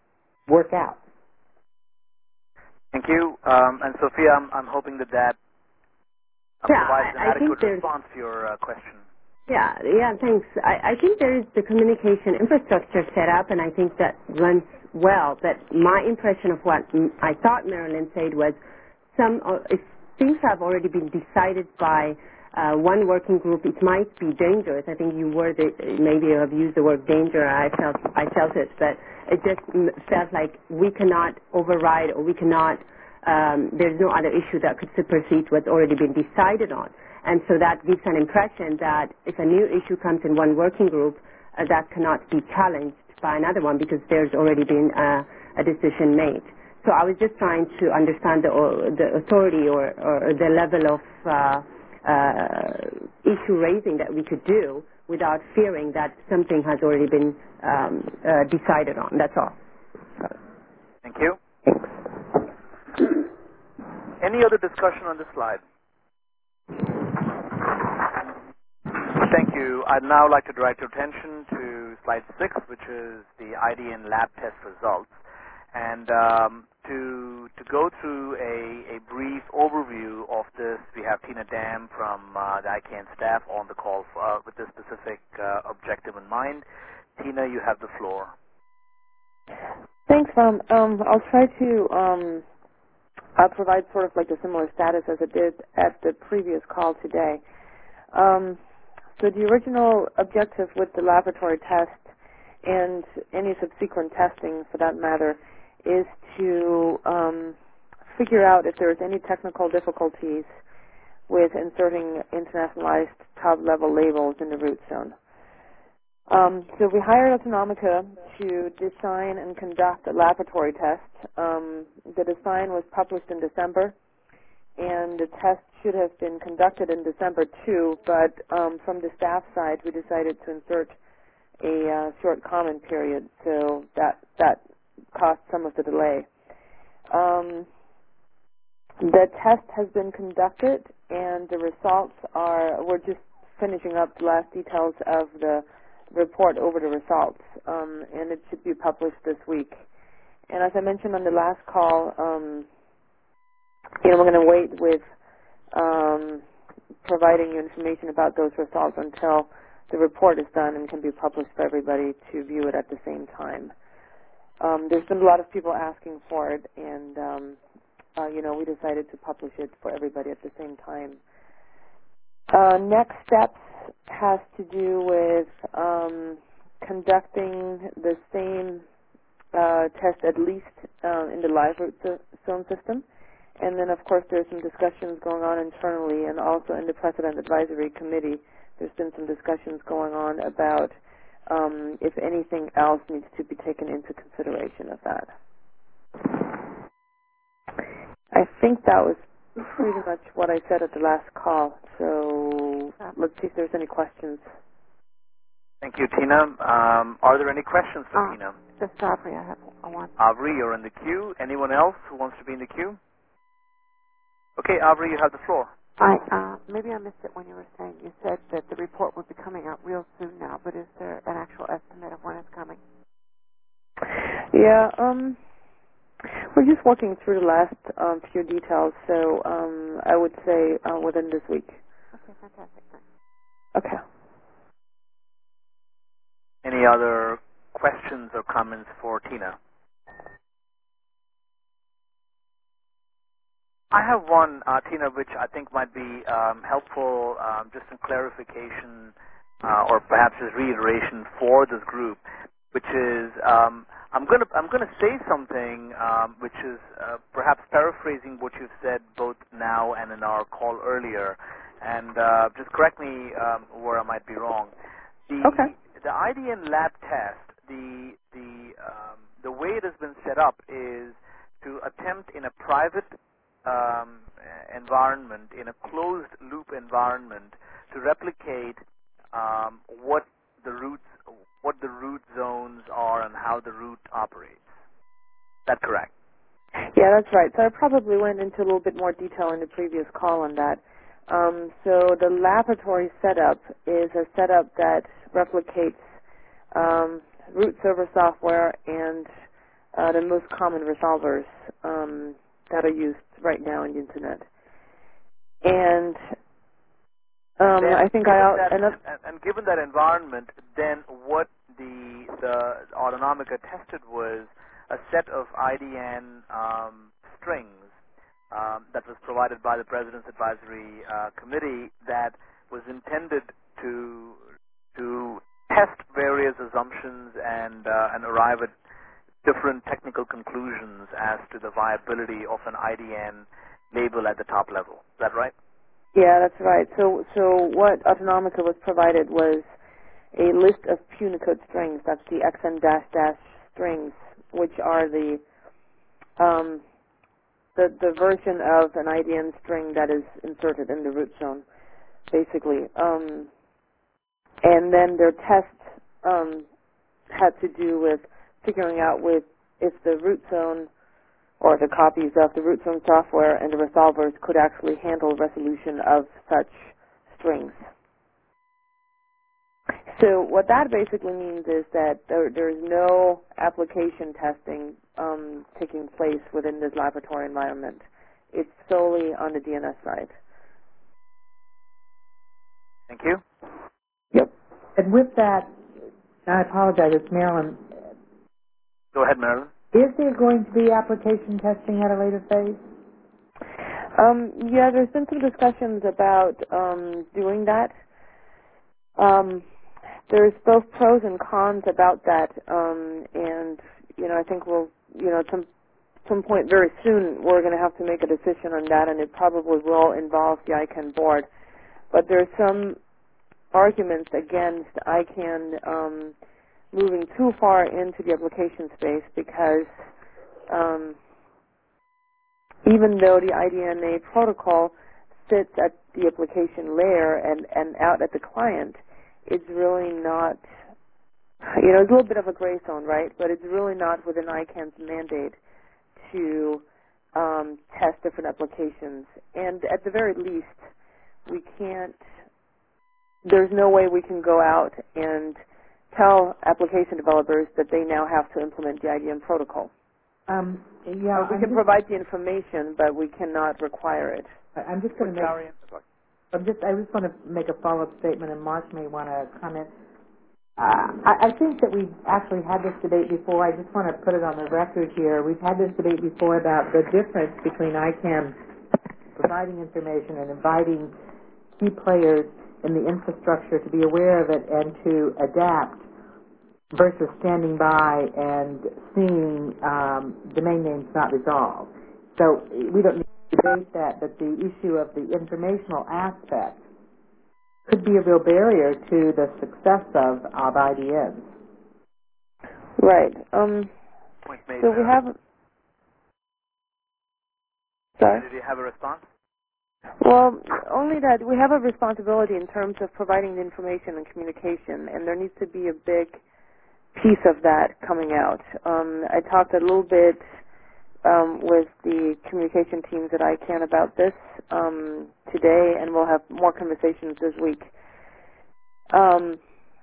work out. Thank you. Um, and Sophia, I'm, I'm hoping that that uh, yeah, provides an I, I adequate think response to your uh, question. Yeah, yeah, thanks. I, I think there is the communication infrastructure set up, and I think that runs well. But my impression of what I thought Marilyn said was some, uh, if things have already been decided by uh, one working group, it might be dangerous. I think you word it, maybe you have used the word danger. I felt I felt it, but it just felt like we cannot override or we cannot. Um, there's no other issue that could supersede what's already been decided on, and so that gives an impression that if a new issue comes in one working group, uh, that cannot be challenged by another one because there's already been uh, a decision made. So I was just trying to understand the, uh, the authority or, or the level of uh, uh, issue raising that we could do without fearing that something has already been um, uh, decided on. That's all. Thank you. Thanks. Any other discussion on this slide? Thank you. I'd now like to direct your attention to slide six, which is the I D N lab test results. And um, to to go through a, a brief overview of this, we have Tina Dam from uh, the I C A N staff on the call for, uh, with this specific uh, objective in mind. Tina, you have the floor. Thanks, Ram. Um, I'll try to um, I'll provide sort of like a similar status as it did at the previous call today. Um, so the original objective with the laboratory test and any subsequent testing, for that matter, is to um, figure out if there's any technical difficulties with inserting internationalized top-level labels in the root zone. Um, so we hired Autonomica to design and conduct a laboratory test. Um, the design was published in December, and the test should have been conducted in December too, but um, from the staff side, we decided to insert a uh, short comment period, so that that caused some of the delay. Um, the test has been conducted, and the results are, we're just finishing up the last details of the report over the results, um, and it should be published this week. And as I mentioned on the last call, um, you know, we're going to wait with um, providing you information about those results until the report is done and can be published for everybody to view it at the same time. Um, there's been a lot of people asking for it, and um, uh, you know, we decided to publish it for everybody at the same time. Uh, next steps has to do with um, conducting the same uh, test at least uh, in the live root zone system. And then, of course, there's some discussions going on internally, and also in the President Advisory Committee, there's been some discussions going on about um, if anything else needs to be taken into consideration of that. I think that was pretty much what I said at the last call. So let's see if there's any questions. Thank you, Tina. Um, are there any questions for uh, Tina? Just Aubrey, I have one. Aubrey, you're in the queue. Anyone else who wants to be in the queue? Okay, Aubrey, you have the floor. I uh, maybe I missed it when you were saying, you said that the report would be coming out real soon now, but is there an actual estimate of when it's coming? Yeah, um, we're just working through the last um, few details, so um, I would say uh, within this week. Okay, fantastic. Thanks. Okay. Any other questions or comments for Tina? I have one, uh, Tina, which I think might be um, helpful, um, just some clarification uh, or perhaps a reiteration for this group, which is um, I'm going to I'm going to say something um, which is uh, perhaps paraphrasing what you've said both now and in our call earlier, and uh, just correct me um, where I might be wrong. The, okay. The I D N lab test, the the um, the way it has been set up is to attempt in a private Um, environment, in a closed loop environment, to replicate um, what the roots, what the root zones are and how the root operates. Is that correct? Yeah, that's right. So I probably went into a little bit more detail in the previous call on that. Um, so the laboratory setup is a setup that replicates um, root server software and uh, the most common resolvers um, that are used right now on the internet. And um, then, I think I out that, and, and, and given that environment, then what the the Autonomica tested was a set of I D N um, strings um, that was provided by the President's Advisory uh, Committee that was intended to to test various assumptions and uh, and arrive at different technical conclusions as to the viability of an I D N label at the top level. Is that right? Yeah, that's right. So, so what Autonomica was provided was a list of Punicode strings. That's the X N dash dash strings, which are the um, the the version of an I D N string that is inserted in the root zone, basically. Um, and then their tests um, had to do with figuring out with if the root zone or the copies of the root zone software and the resolvers could actually handle resolution of such strings. So what that basically means is that there, there is no application testing um, taking place within this laboratory environment. It's solely on the D N S side. Thank you. Yep. And with that, I apologize, it's Marilyn. Go ahead, Marilyn. Is there going to be application testing at a later phase? Um, yeah, there's been some discussions about um, doing that. Um, there's both pros and cons about that, um, and you know, I think we'll, you know, at some some point very soon, we're going to have to make a decision on that, and it probably will involve the I CANN board. But there's some arguments against I CANN um, moving too far into the application space because um, even though the I D N A protocol sits at the application layer and, and out at the client, it's really not, you know, it's a little bit of a gray zone, right? But it's really not within I CANN's mandate to um, test different applications. And at the very least, we can't, there's no way we can go out and tell application developers that they now have to implement the I D N protocol. Um, yeah, uh, we I'm can just, provide the information, but we cannot require it. I'm just going to make. I'm just. I just want to make a follow-up statement, and Mark may want to comment. Uh, I, I think that we've actually had this debate before. I just want to put it on the record here. We've had this debate before about the difference between I CANN providing information and inviting key players in the infrastructure to be aware of it and to adapt versus standing by and seeing um, domain names not resolved. So we don't need to debate that, but the issue of the informational aspect could be a real barrier to the success of, of I D Ns. Right. Um, Point made. so we have... Sorry? Did you have a response? Well, only that we have a responsibility in terms of providing the information and communication, and there needs to be a big piece of that coming out. Um, I talked a little bit um, with the communication teams at I CANN about this um, today, and we'll have more conversations this week. Um,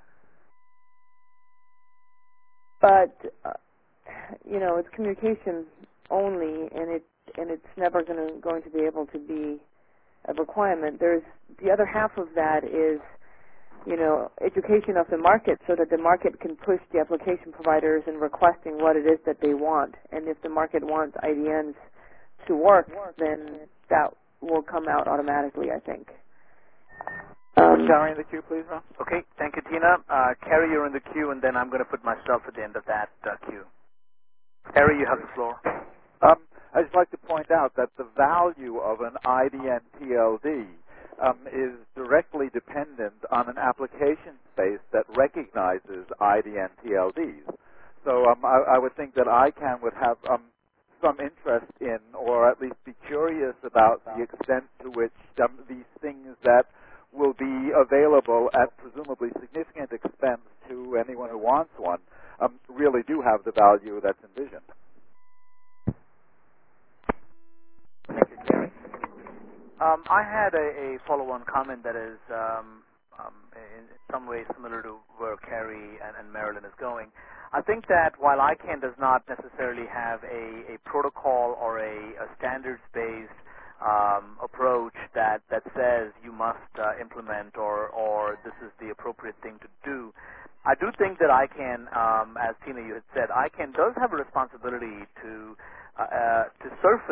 but uh, you know, it's communication only, and it and it's never going to going to be able to be a requirement. There's the other half of that is, you know, education of the market so that the market can push the application providers in requesting what it is that they want. And if the market wants I D Ns to work, then that will come out automatically, I think. Um, Carrie in the queue, please, Ron. Okay, thank you, Tina. Uh, Carrie, you're in the queue, and then I'm going to put myself at the end of that uh, queue. Carrie, you have the floor. Um, I'd just like to point out that the value of an I D N T L D um, is directly dependent on an application space that recognizes I D N T L Ds. So um, I, I would think that I CANN would have um, some interest in, or at least be curious about the extent to which um, these things that will be available at presumably significant expense to anyone who wants one um, really do have the value that's envisioned. Thank you, Gary. Um, I had a, a follow-on comment that is um, um, in some way similar to where Carrie and, and Marilyn is going. I think that while I CANN does not necessarily have a, a protocol or a, a standards-based um, approach that, that says you must uh, implement or, or this is the appropriate thing to do, I do think that I CANN, um, as Tina you had said, I CANN does have a responsibility to uh, uh, to surface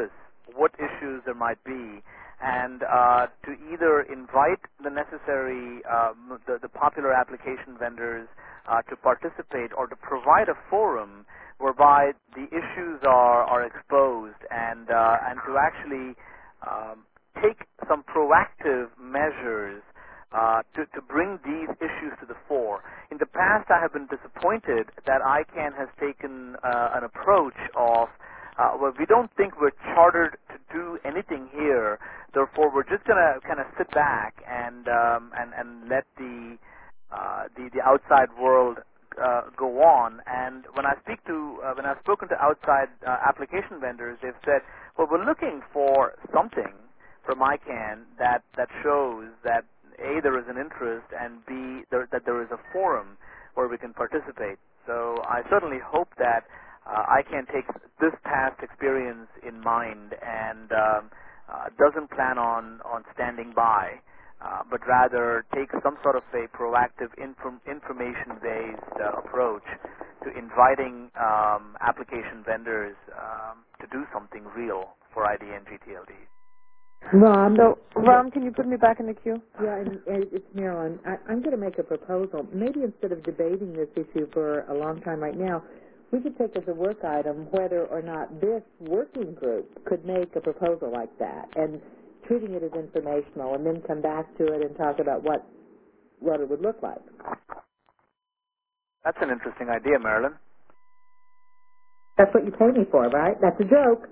what issues there might be, and uh, to either invite the necessary, um, the, the popular application vendors uh, to participate, or to provide a forum whereby the issues are, are exposed, and uh, and to actually um, take some proactive measures uh, to, to bring these issues to the fore. In the past, I have been disappointed that I C A N has taken uh, an approach of, uh, well, we don't think we're chartered to do anything here, therefore we're just going to kind of sit back and, um, and, and let the, uh, the, the outside world Uh, go on. And when I speak to, uh, when I've spoken to outside uh, application vendors, they've said, well, we're looking for something from I C A N that, that shows that A, there is an interest, and B, there, that there is a forum where we can participate. So I certainly hope that uh, I C A N takes this past experience in mind and um, uh, doesn't plan on, on standing by, Uh, but rather take some sort of a proactive inform information-based uh, approach to inviting um, application vendors um, to do something real for I D and G T L D. Ron, So, Ron, can you put me back in the queue? Yeah, and, and it's Marilyn. I, I'm going to make a proposal. Maybe instead of debating this issue for a long time right now, we could take as a work item whether or not this working group could make a proposal like that, and treating it as informational, and then come back to it and talk about what what it would look like. That's an interesting idea, Marilyn. That's what you pay me for, right? That's a joke.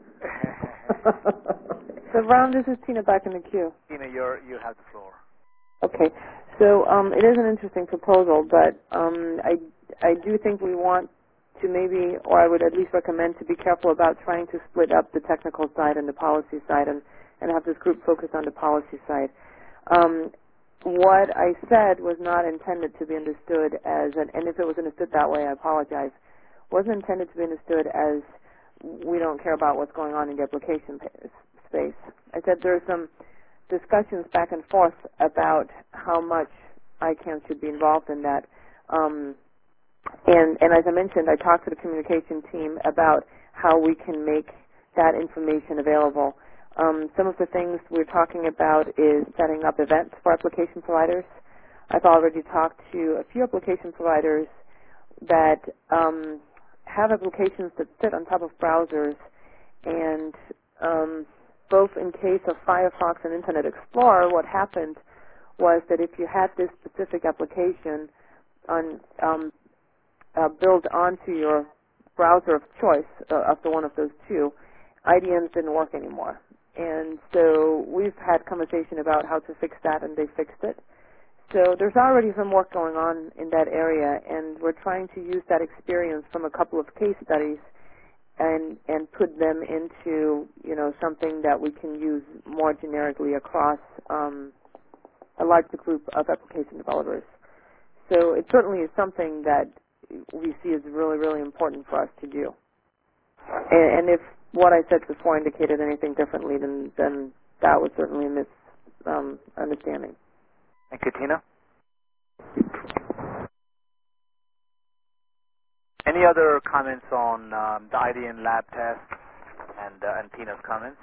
So, Ron, this is Tina back in the queue. Tina, you're, you have the floor. Okay. So um, it is an interesting proposal, but um, I, I do think we want to maybe, or I would at least recommend to be careful about trying to split up the technical side and the policy side, and and have this group focus on the policy side. Um, what I said was not intended to be understood as, an, and if it was understood that way, I apologize, wasn't intended to be understood as we don't care about what's going on in the application space. I said there are some discussions back and forth about how much I C A N should be involved in that. Um, and, and as I mentioned, I talked to the communication team about how we can make that information available. Um, some of the things we're talking about is setting up events for application providers. I've already talked to a few application providers that um, have applications that sit on top of browsers, and um, both in case of Firefox and Internet Explorer, what happened was that if you had this specific application on um, uh, built onto your browser of choice, uh, of the one of those two, I D Ns didn't work anymore. And so we've had conversation about how to fix that, and they fixed it. So there's already some work going on in that area, and we're trying to use that experience from a couple of case studies and and put them into, you know, something that we can use more generically across um, a larger group of application developers. So it certainly is something that we see as really, really important for us to do. And, and if what I said before indicated anything differently, then, then that was certainly a misunderstanding. Thank you, Tina. Any other comments on um, the I D N lab test and, uh, and Tina's comments?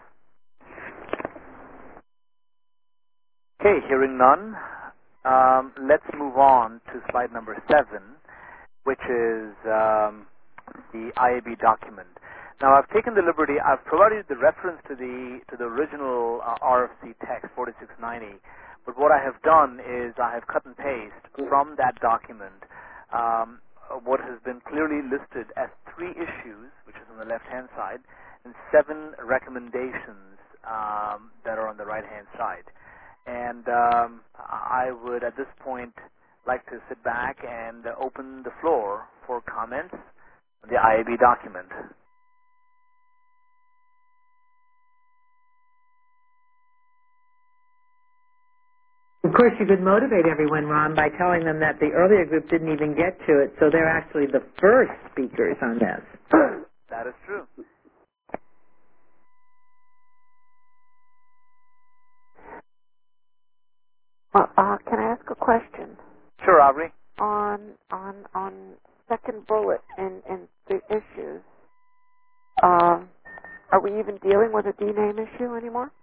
Okay, hearing none, um, let's move on to slide number seven, which is um, the I A B document. Now, I've taken the liberty, I've provided the reference to the to the original uh, R F C text, forty-six ninety, but what I have done is I have cut and paste from that document um, what has been clearly listed as three issues, which is on the left-hand side, and seven recommendations um, that are on the right-hand side. And um, I would, at this point, like to sit back and uh, open the floor for comments on the I A B document. Of course, you could motivate everyone, Ron, by telling them that the earlier group didn't even get to it, so they're actually the first speakers on this. That is true. Uh, uh, can I ask a question? Sure, Aubrey. On on on second bullet in in the issues, um, are are we even dealing with a D name issue anymore?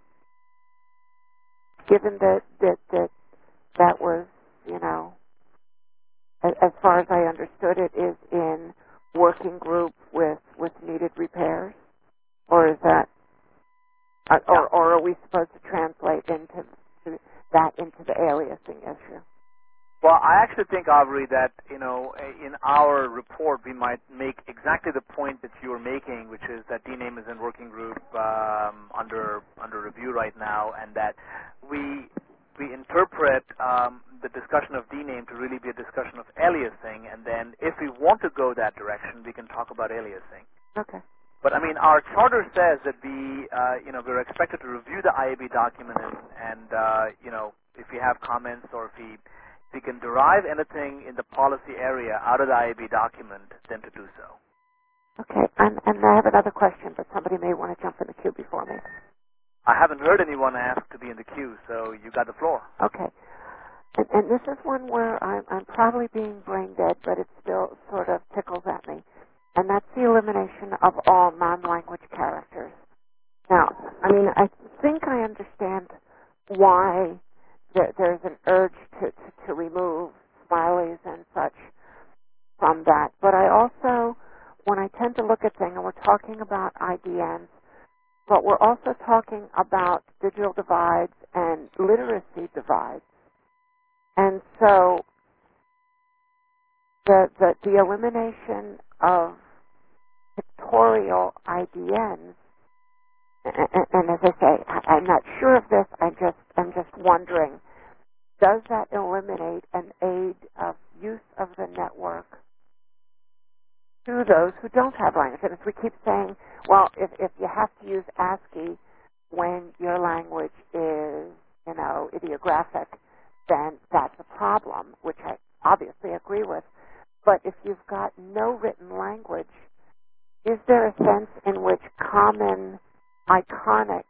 Given that that that that was, you know, as, as far as I understood it, is in working group with with needed repairs, or is that, uh, Yeah. or or are we supposed to translate into to that into the aliasing issue? Well, I actually think, Aubrey, that, you know, in our report we might make exactly the point that you were making, which is that D name is in working group um, under under review right now, and that we we interpret um, the discussion of D name to really be a discussion of aliasing, and then if we want to go that direction, we can talk about aliasing. Okay. But I mean, our charter says that we, uh, you know, we're expected to review the I A B document, and, and uh, you know, if we have comments or if we If we can derive anything in the policy area out of the I A B document, then to do so. Okay, and, and I have another question, but somebody may want to jump in the queue before me. I haven't heard anyone ask to be in the queue, so you got the floor. Okay. And, and this is one where I'm, I'm probably being brain dead, but it still sort of tickles at me. And that's the elimination of all non-language characters. Now, I mean, I think I understand why there, there's an urge to, to, to remove smileys and such from that. But I also, when I tend to look at things, and we're talking about I D Ns, but we're also talking about digital divides and literacy divides. And so the, the, the elimination of pictorial I D Ns, and, and as I say, I, I'm not sure of this, I just, I'm just wondering, does that eliminate an aid of use of the network to those who don't have language? And if we keep saying, well, if, if you have to use ASCII when your language is, you know, idiographic, then that's a problem, which I obviously agree with. But if you've got no written language, is there a sense in which common, iconic,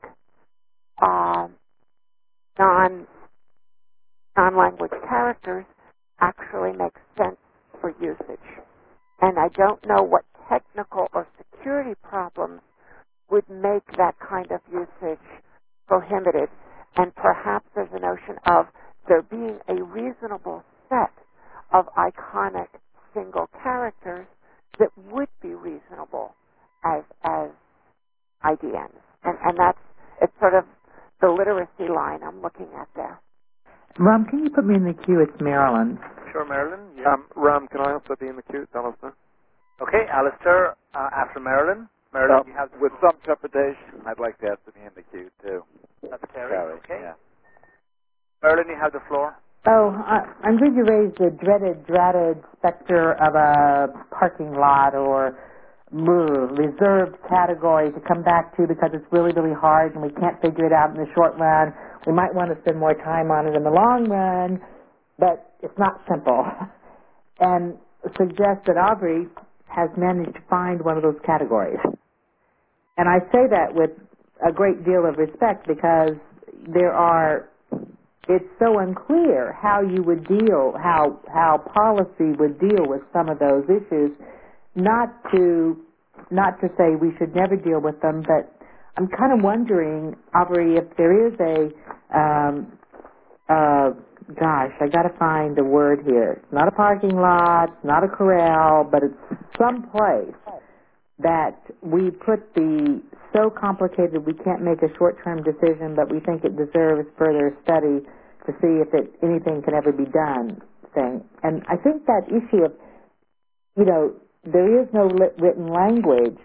uh, non, non-language characters actually make sense for usage? And I don't know what technical or security problems would make that kind of usage prohibited. And perhaps there's a notion of there being a reasonable set of iconic single characters that would be reasonable as as I D Ns. And, and that's, it's sort of the literacy line I'm looking at there. Rum, can you put me in the queue? It's Marilyn. Sure, Marilyn. Yeah. Um, Ram, can I also be in the queue? It's Alistair. Okay, Alistair, uh, after Marilyn. Marilyn, uh, you have... With some trepidation, I'd like to have to be in the queue, too. That's Terry. Terry, Okay. yeah. Marilyn, you have the floor. Oh, I, I'm going to raise the dreaded, dreaded specter of a parking lot or ugh, reserved category to come back to because it's really, really hard and we can't figure it out in the short run. We might want to spend more time on it in the long run, but it's not simple. And suggest that Aubrey has managed to find one of those categories. And I say that with a great deal of respect because there are, it's so unclear how you would deal, how how policy would deal with some of those issues. Not to not to say we should never deal with them, but I'm kind of wondering, Aubrey, if there is a, um, uh, gosh, I got to find a word here. It's not a parking lot, it's not a corral, but it's some place that we put the so complicated we can't make a short-term decision, but we think it deserves further study to see if it, anything can ever be done thing. And I think that issue of, you know, there is no lit, written language,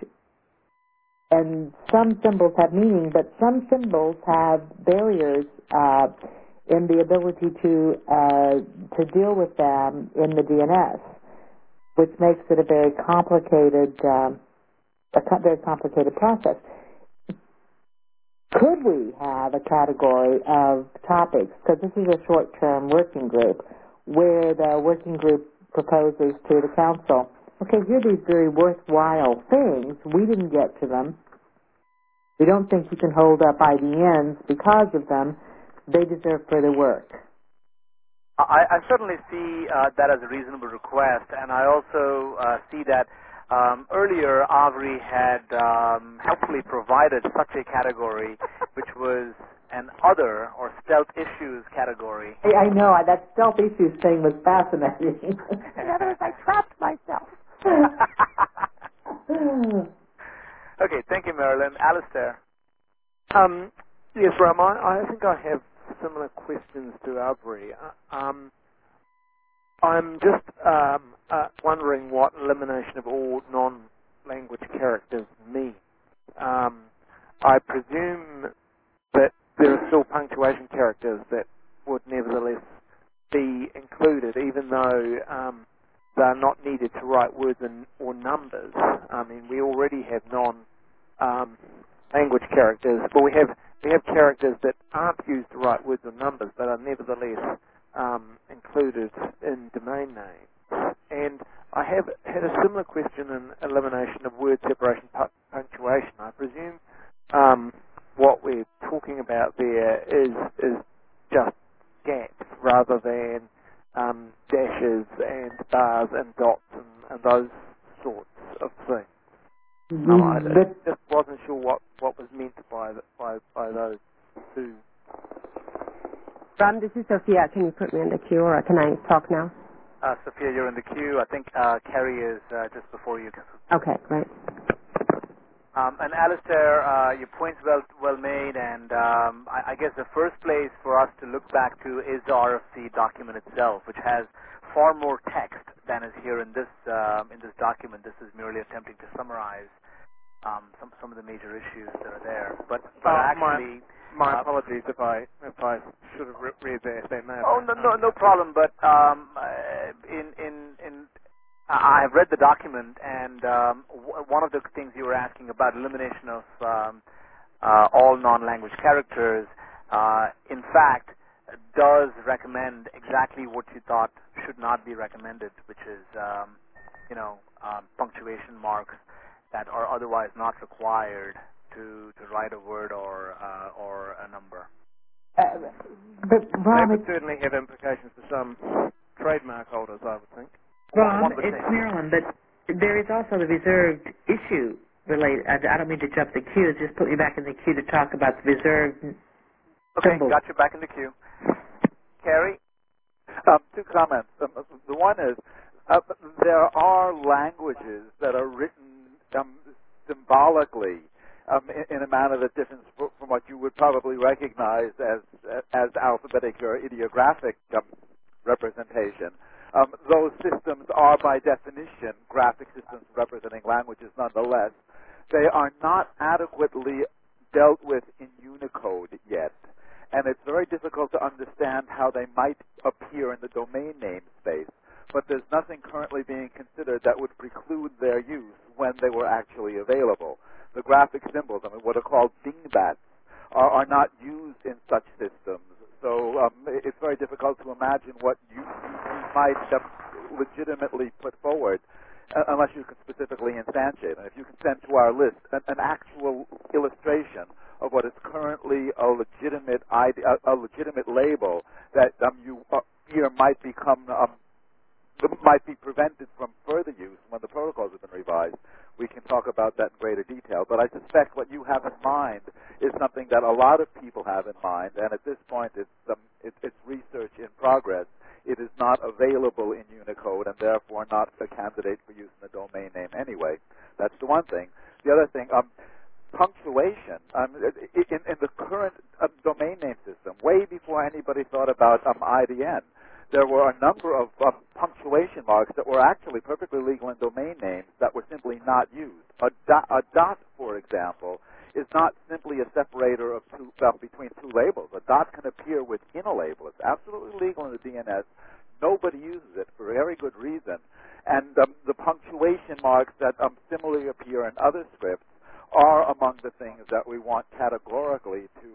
and some symbols have meaning, but some symbols have barriers uh, in the ability to uh, to deal with them in the D N S, which makes it a very complicated um, a co- very complicated process. Could we have a category of topics, because this is a short-term working group, where the working group proposes to the council, okay, here are these very worthwhile things. We didn't get to them. We don't think you can hold up I D Ns because of them. They deserve further work. I, I certainly see uh, that as a reasonable request, and I also uh, see that um, earlier Avri had um, helpfully provided such a category, which was an other or stealth issues category. I, I know, that stealth issues thing was fascinating. In other words, I trapped myself. Okay, thank you, Marilyn. Alistair. Um, yes, Ram, I, I think I have similar questions to Avri. Uh, um, I'm just um, uh, wondering what elimination of all non-language characters means. Um, I presume that there are still punctuation characters that would nevertheless be included, even though um, they're not needed to write words and, or numbers. I mean, we already have non um, language characters, but we have we have characters that aren't used to write words or numbers, but are nevertheless um, included in domain names. And I have had a similar question in elimination of word separation pu- punctuation. I presume um, what we're talking about there is is just gaps rather than um, dashes and bars and dots and, and those sorts of things. Um, I just wasn't sure what, what was meant by, the, by by those two. Ram, this is Sophia. Can you put me in the queue, or can I talk now? Uh, Sophia, you're in the queue. I think uh, Kerry is uh, just before you. Okay, great. Um, and Alistair, uh, your point's well well made, and um, I, I guess the first place for us to look back to is the R F C document itself, which has far more text than is here in this um, in this document. This is merely attempting to summarize um, some some of the major issues that are there. But but uh, actually, my, my uh, apologies if I if I should have re- read that. They may have oh no no no problem. But um, uh, in in in. I have read the document, and um, w- one of the things you were asking about elimination of um, uh, all non-language characters, uh, in fact, does recommend exactly what you thought should not be recommended, which is, um, you know, um, punctuation marks that are otherwise not required to, to write a word or uh, or a number. Uh, but Ron, that would certainly have implications for some trademark holders, I would think. Ron, it's Marilyn, but there is also the reserved issue related. I, I don't mean to jump the queue. Just put me back in the queue to talk about the reserved Okay, symbols. got you back in the queue. Kerry? Um, two comments. Um, the one is uh, there are languages that are written um, symbolically um, in, in a manner that differs from what you would probably recognize as as alphabetic or ideographic um, representation. Um, those systems are, by definition, graphic systems representing languages nonetheless. They are not adequately dealt with in Unicode yet, and it's very difficult to understand how they might appear in the domain name space, but there's nothing currently being considered that would preclude their use when they were actually available. The graphic symbols, I mean, what are called dingbats, are, are not used in such systems. So um, it's very difficult to imagine what you, you might uh, legitimately put forward uh, unless you can specifically instantiate. And if you can send to our list an, an actual illustration of what is currently a legitimate idea, a, a legitimate label that um, you uh, fear might become um, might be prevented from further use when the protocols have been revised, we can talk about that in greater detail. But I suspect what you have in mind is something that a lot of people have in mind, and at this point it's, um, it, it's research in progress. It is not available in Unicode and therefore not a candidate for use in the domain name anyway. That's the one thing. The other thing, um, punctuation. Um, in, in the current uh, domain name system, way before anybody thought about um, I D N, there were a number of uh, punctuation marks that were actually perfectly legal in domain names that were simply not used. A dot, a dot for example, is not simply a separator of two, uh, between two labels. A dot can appear within a label. It's absolutely legal in the D N S. Nobody uses it for very good reason. And um, the punctuation marks that um, similarly appear in other scripts are among the things that we want categorically to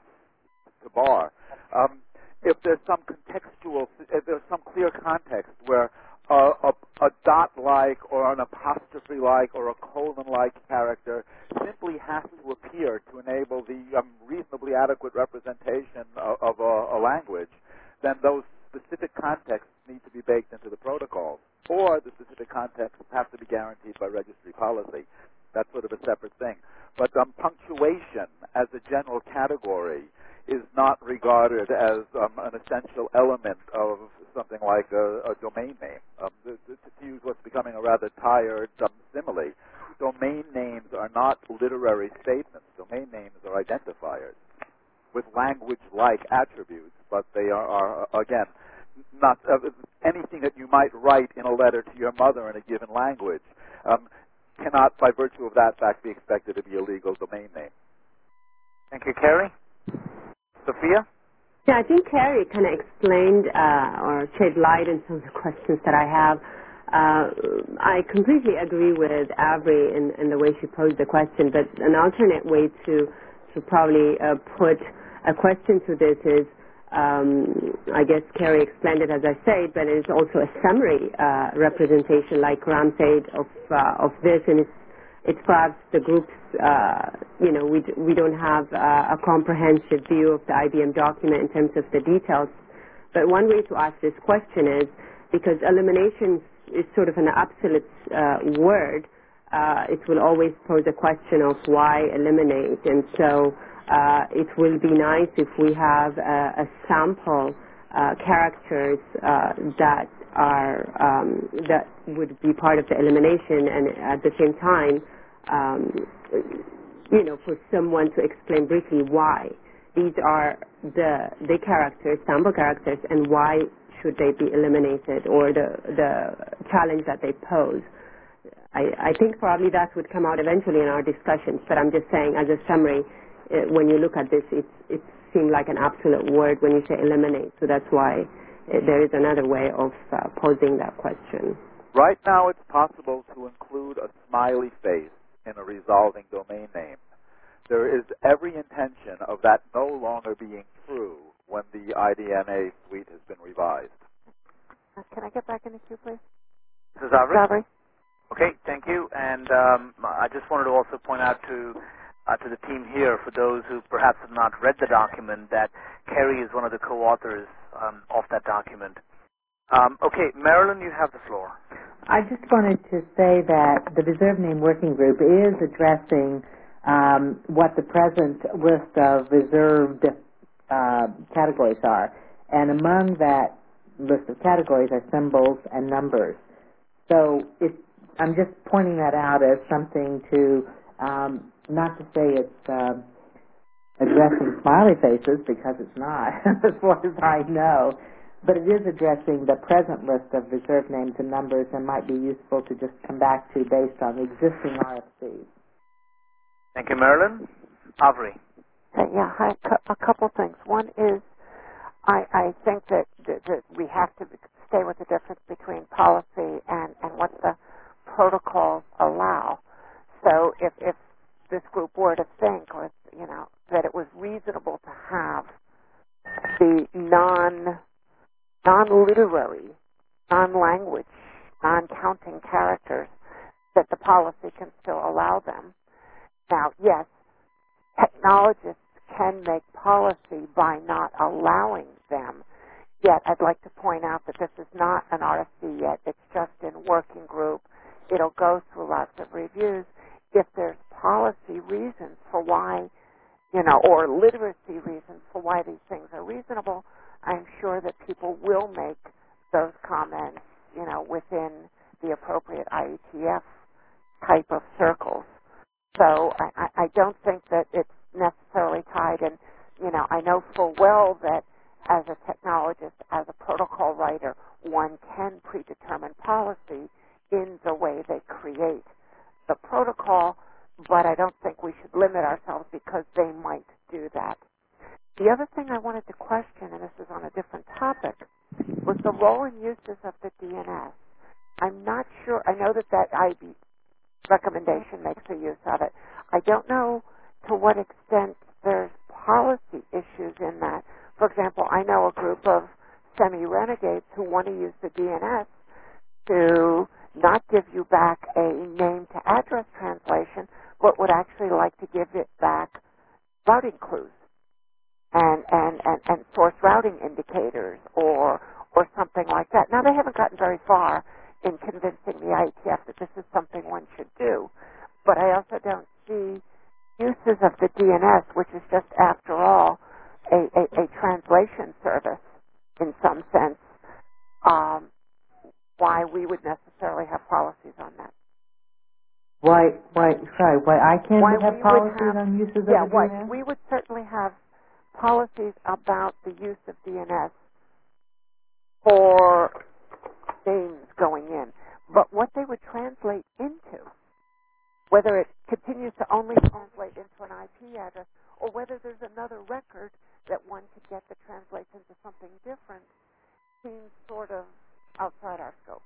to bar. Um, if there's some contextual, if there's some clear context where uh, a, a dot-like or an apostrophe-like or a colon-like character simply has to appear to enable the um, reasonably adequate representation of, of a, a language, then those specific context need to be baked into the protocols, or the specific contexts have to be guaranteed by registry policy. That's sort of a separate thing. But um, punctuation as a general category is not regarded as um, an essential element of something like a, a domain name. Um, to, to use what's becoming a rather tired um, simile, domain names are not literary statements. Domain names are identifiers with language-like attributes, but they are, are again, not uh, anything that you might write in a letter to your mother in a given language um, cannot, by virtue of that fact, be expected to be a legal domain name. Thank you, Carrie. Sophia? Yeah, I think Carrie kind of explained uh, or shed light on some of the questions that I have. Uh, I completely agree with Avery in, in the way she posed the question, but an alternate way to, to probably uh, put a question to this is, um, I guess Carrie explained it as I said, but it's also a summary uh, representation, like Ram said, of uh, of this, and it's it's perhaps the groups, uh, you know, we, d- we don't have uh, a comprehensive view of the I B M document in terms of the details. But one way to ask this question is, because elimination is sort of an absolute uh, word, uh, it will always pose a question of why eliminate. And so uh, it will be nice if we have a, a sample uh, characters uh, that are um, that would be part of the elimination, and at the same time, um, you know, for someone to explain briefly why these are the the characters, sample characters, and why should they be eliminated, or the the challenge that they pose. I, I think probably that would come out eventually in our discussions, but I'm just saying as a summary, uh, when you look at this, it's it seemed like an absolute word when you say eliminate, so that's why there is another way of uh, posing that question. Right now, it's possible to include a smiley face in a resolving domain name. There is every intention of that no longer being true when the I D N A suite has been revised. Uh, can I get back in the queue, please? This is Avery. Avery. Okay, thank you. And um, I just wanted to also point out to uh, to the team here, for those who perhaps have not read the document, that Carrie is one of the co-authors um, of that document. Um, okay, Marilyn, you have the floor. I just wanted to say that the Reserve Name Working Group is addressing um, what the present list of reserved uh, categories are. And among that list of categories are symbols and numbers. So it, I'm just pointing that out as something to, um, not to say it's uh, addressing smiley faces, because it's not, as far as I know. But it is addressing the present list of reserved names and numbers, and might be useful to just come back to based on the existing R F Cs. Thank you, Marilyn. Avery. Uh, yeah, hi, a couple things. One is, I, I think that, that, that we have to stay with the difference between policy and, and what the protocols allow. So if, if this group were to think, or you know, that it was reasonable to have the non non-literary, non-language, non-counting characters, that the policy can still allow them. Now, yes, technologists can make policy by not allowing them. Yet, I'd like to point out that this is not an R F C yet. It's just in working group. It'll go through lots of reviews. If there's policy reasons for why, you know, or literacy reasons for why these things are reasonable, I'm sure that people will make those comments, you know, within the appropriate I E T F type of circles. So I, I don't think that it's necessarily tied. And, you know, I know full well that as a technologist, as a protocol writer, one can predetermine policy in the way they create the protocol, but I don't think we should limit ourselves because they might do that. The other thing I wanted to question, and this is on a different topic, was the role and uses of the D N S. I'm not sure. I know that that I B recommendation makes a use of it. I don't know to what extent there's policy issues in that. For example, I know a group of semi-renegades who want to use the D N S to not give you back a name-to-address translation, but would actually like to give it back routing clues and, and, and, and source routing indicators, or or something like that. Now, they haven't gotten very far in convincing the I E T F that this is something one should do, but I also don't see uses of the D N S, which is just, after all, a, a, a translation service in some sense, um, why we would necessarily have policies on that. Why, why, sorry, why I can't Why have we policies would have, on uses yeah, of the why, D N S? we would certainly have policies about the use of D N S for names going in. But what they would translate into, whether it continues to only translate into an I P address or whether there's another record that one could get that translates into something different, seems sort of outside our scope.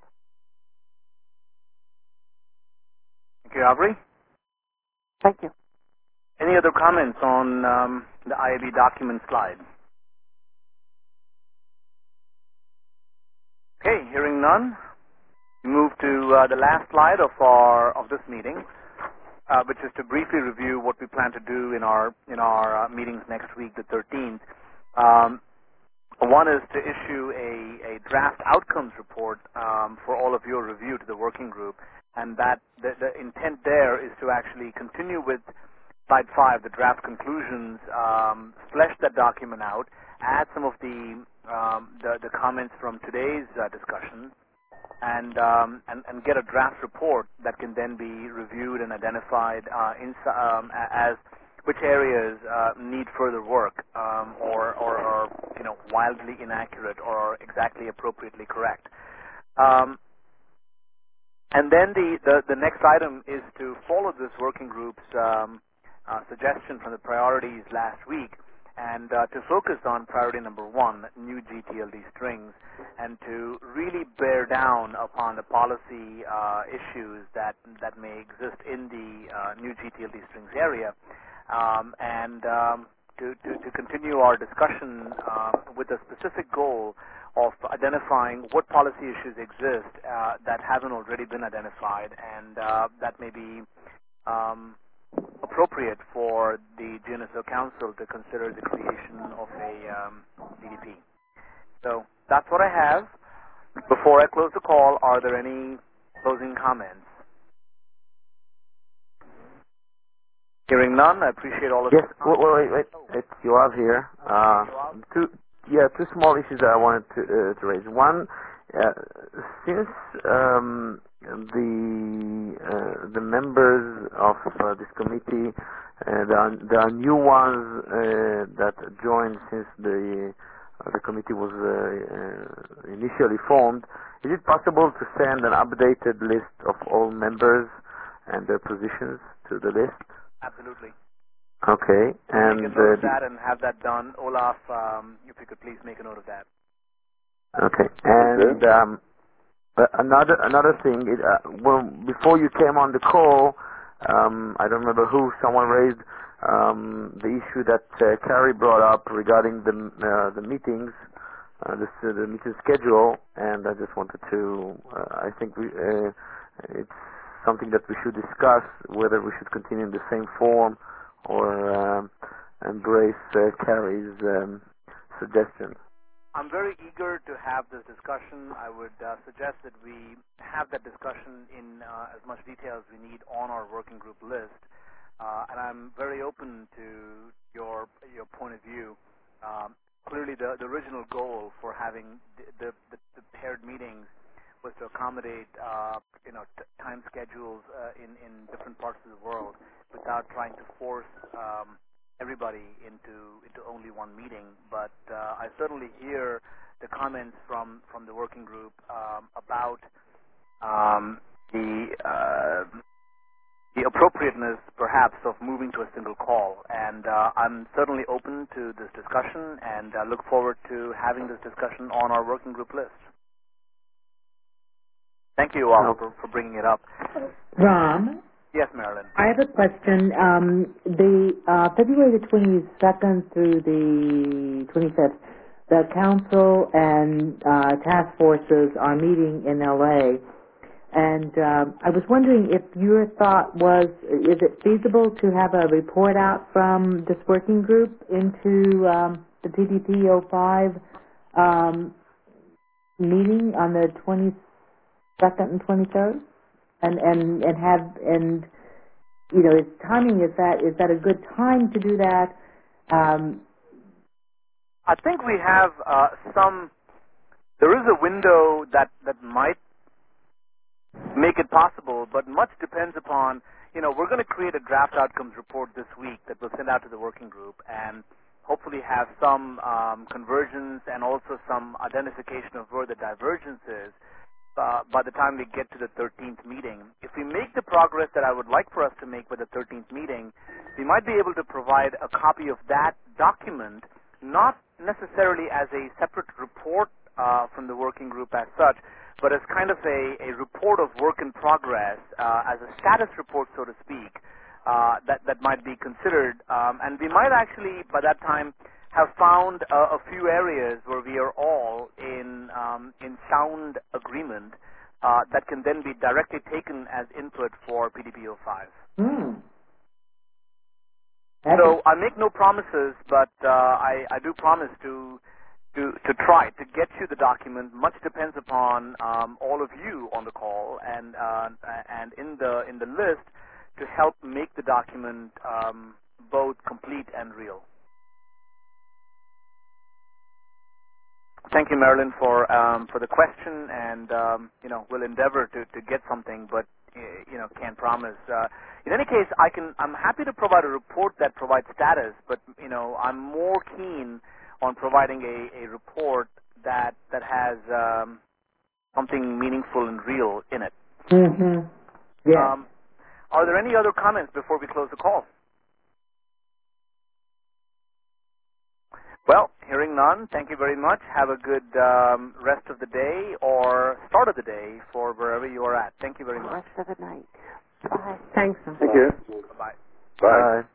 Thank you, Aubrey. Thank you. Any other comments on um, the I A B document slide? Okay, hearing none, we move to uh, the last slide of our of this meeting, uh, which is to briefly review what we plan to do in our in our uh, meetings next week, the thirteenth. Um, one is to issue a, a draft outcomes report um, for all of your review to the working group, and that the, the intent there is to actually continue with slide five, the draft conclusions, um, flesh that document out, add some of the um, the, the comments from today's uh, discussion, and, um, and and get a draft report that can then be reviewed and identified uh, in, um, as which areas uh, need further work, um, or, or or you know wildly inaccurate or exactly appropriately correct. Um, and then the, the the next item is to follow this working group's um, uh, suggestion from the priorities last week, and uh, to focus on priority number one, new G T L D strings, and to really bear down upon the policy uh, issues that that may exist in the uh, new G T L D strings area, um, and um, to, to, to continue our discussion uh, with a specific goal of identifying what policy issues exist uh, that haven't already been identified, and uh, that may be um, appropriate for the G N S O Council to consider the creation of a um, D D P. So that's what I have. Before I close the call, are there any closing comments? Hearing none, I appreciate all of Yes, wait, wait, wait. It's Yoav here. Uh, two, yeah, two small issues that I wanted to, uh, to raise. One, uh, since um, the uh, the members of uh, this committee, uh, there, are, there are new ones uh, that joined since the uh, the committee was uh, uh, initially formed. Is it possible to send an updated list of all members and their positions to the list? Absolutely. Okay, and make a note uh, of that and have that done. Olaf, um, if you could please make a note of that. okay, and um, uh, another another thing. It, uh, well, before you came on the call, um, I don't remember who. Someone raised um, the issue that uh, Carrie brought up regarding the uh, the meetings, uh, this, uh, the meeting schedule, and I just wanted to. Uh, I think we uh, it's something that we should discuss whether we should continue in the same form or um, embrace uh, Carrie's um, suggestion. I'm very eager to have this discussion. I would uh, suggest that we have that discussion in uh, as much detail as we need on our working group list. Uh, and I'm very open to your your point of view. Um, clearly, the, the original goal for having the, the, the, the paired meetings was to accommodate uh, you know t- time schedules uh, in in different parts of the world without trying to force um, everybody into into only one meeting. But uh, I certainly hear the comments from from the working group um, about um, the uh, the appropriateness, perhaps, of moving to a single call. And uh, I'm certainly open to this discussion, and uh, look forward to having this discussion on our working group list. Thank you all for, for bringing it up. Ron? Yes, Marilyn. I have a question. Um, the uh, February the twenty-second through the twenty-fifth, the council and uh, task forces are meeting in L A, and um, I was wondering if your thought was, is it feasible to have a report out from this working group into um, the P D P oh five um, meeting on the twenty-second and twenty-third, and and and have and you know, is timing is that is that a good time to do that? Um, I think we have uh, some. There is a window that that might make it possible, but much depends upon. You know, we're going to create a draft outcomes report this week that we'll send out to the working group, and hopefully have some um, conversions and also some identification of where the divergence is uh, by the time we get to the thirteenth meeting. If we make the progress that I would like for us to make by the thirteenth meeting, we might be able to provide a copy of that document, not necessarily as a separate report uh, from the working group as such, but as kind of a, a report of work in progress, uh, as a status report, so to speak, uh, that, that might be considered. Um, and we might actually, by that time, have found uh, a few areas where we are all in, um, in sound agreement uh, that can then be directly taken as input for P D P O five. hmm. So I make no promises, but uh, I, I do promise to to to try to get you the document. Much depends upon um, all of you on the call and uh, and in the in the list to help make the document um, both complete and real. Thank you, Marilyn, for um, for the question, and um, you know we'll endeavor to, to get something, but you know can't promise. Uh, in any case, I can I'm happy to provide a report that provides status, but you know I'm more keen on providing a, a report that that has um, something meaningful and real in it. Mm-hmm. Yeah. Um, are there any other comments before we close the call? Well, hearing none, thank you very much. Have a good um, rest of the day or start of the day for wherever you are at. Thank you very much. Rest of the night. Bye. Thanks. Thank you. Bye-bye. Bye. Bye.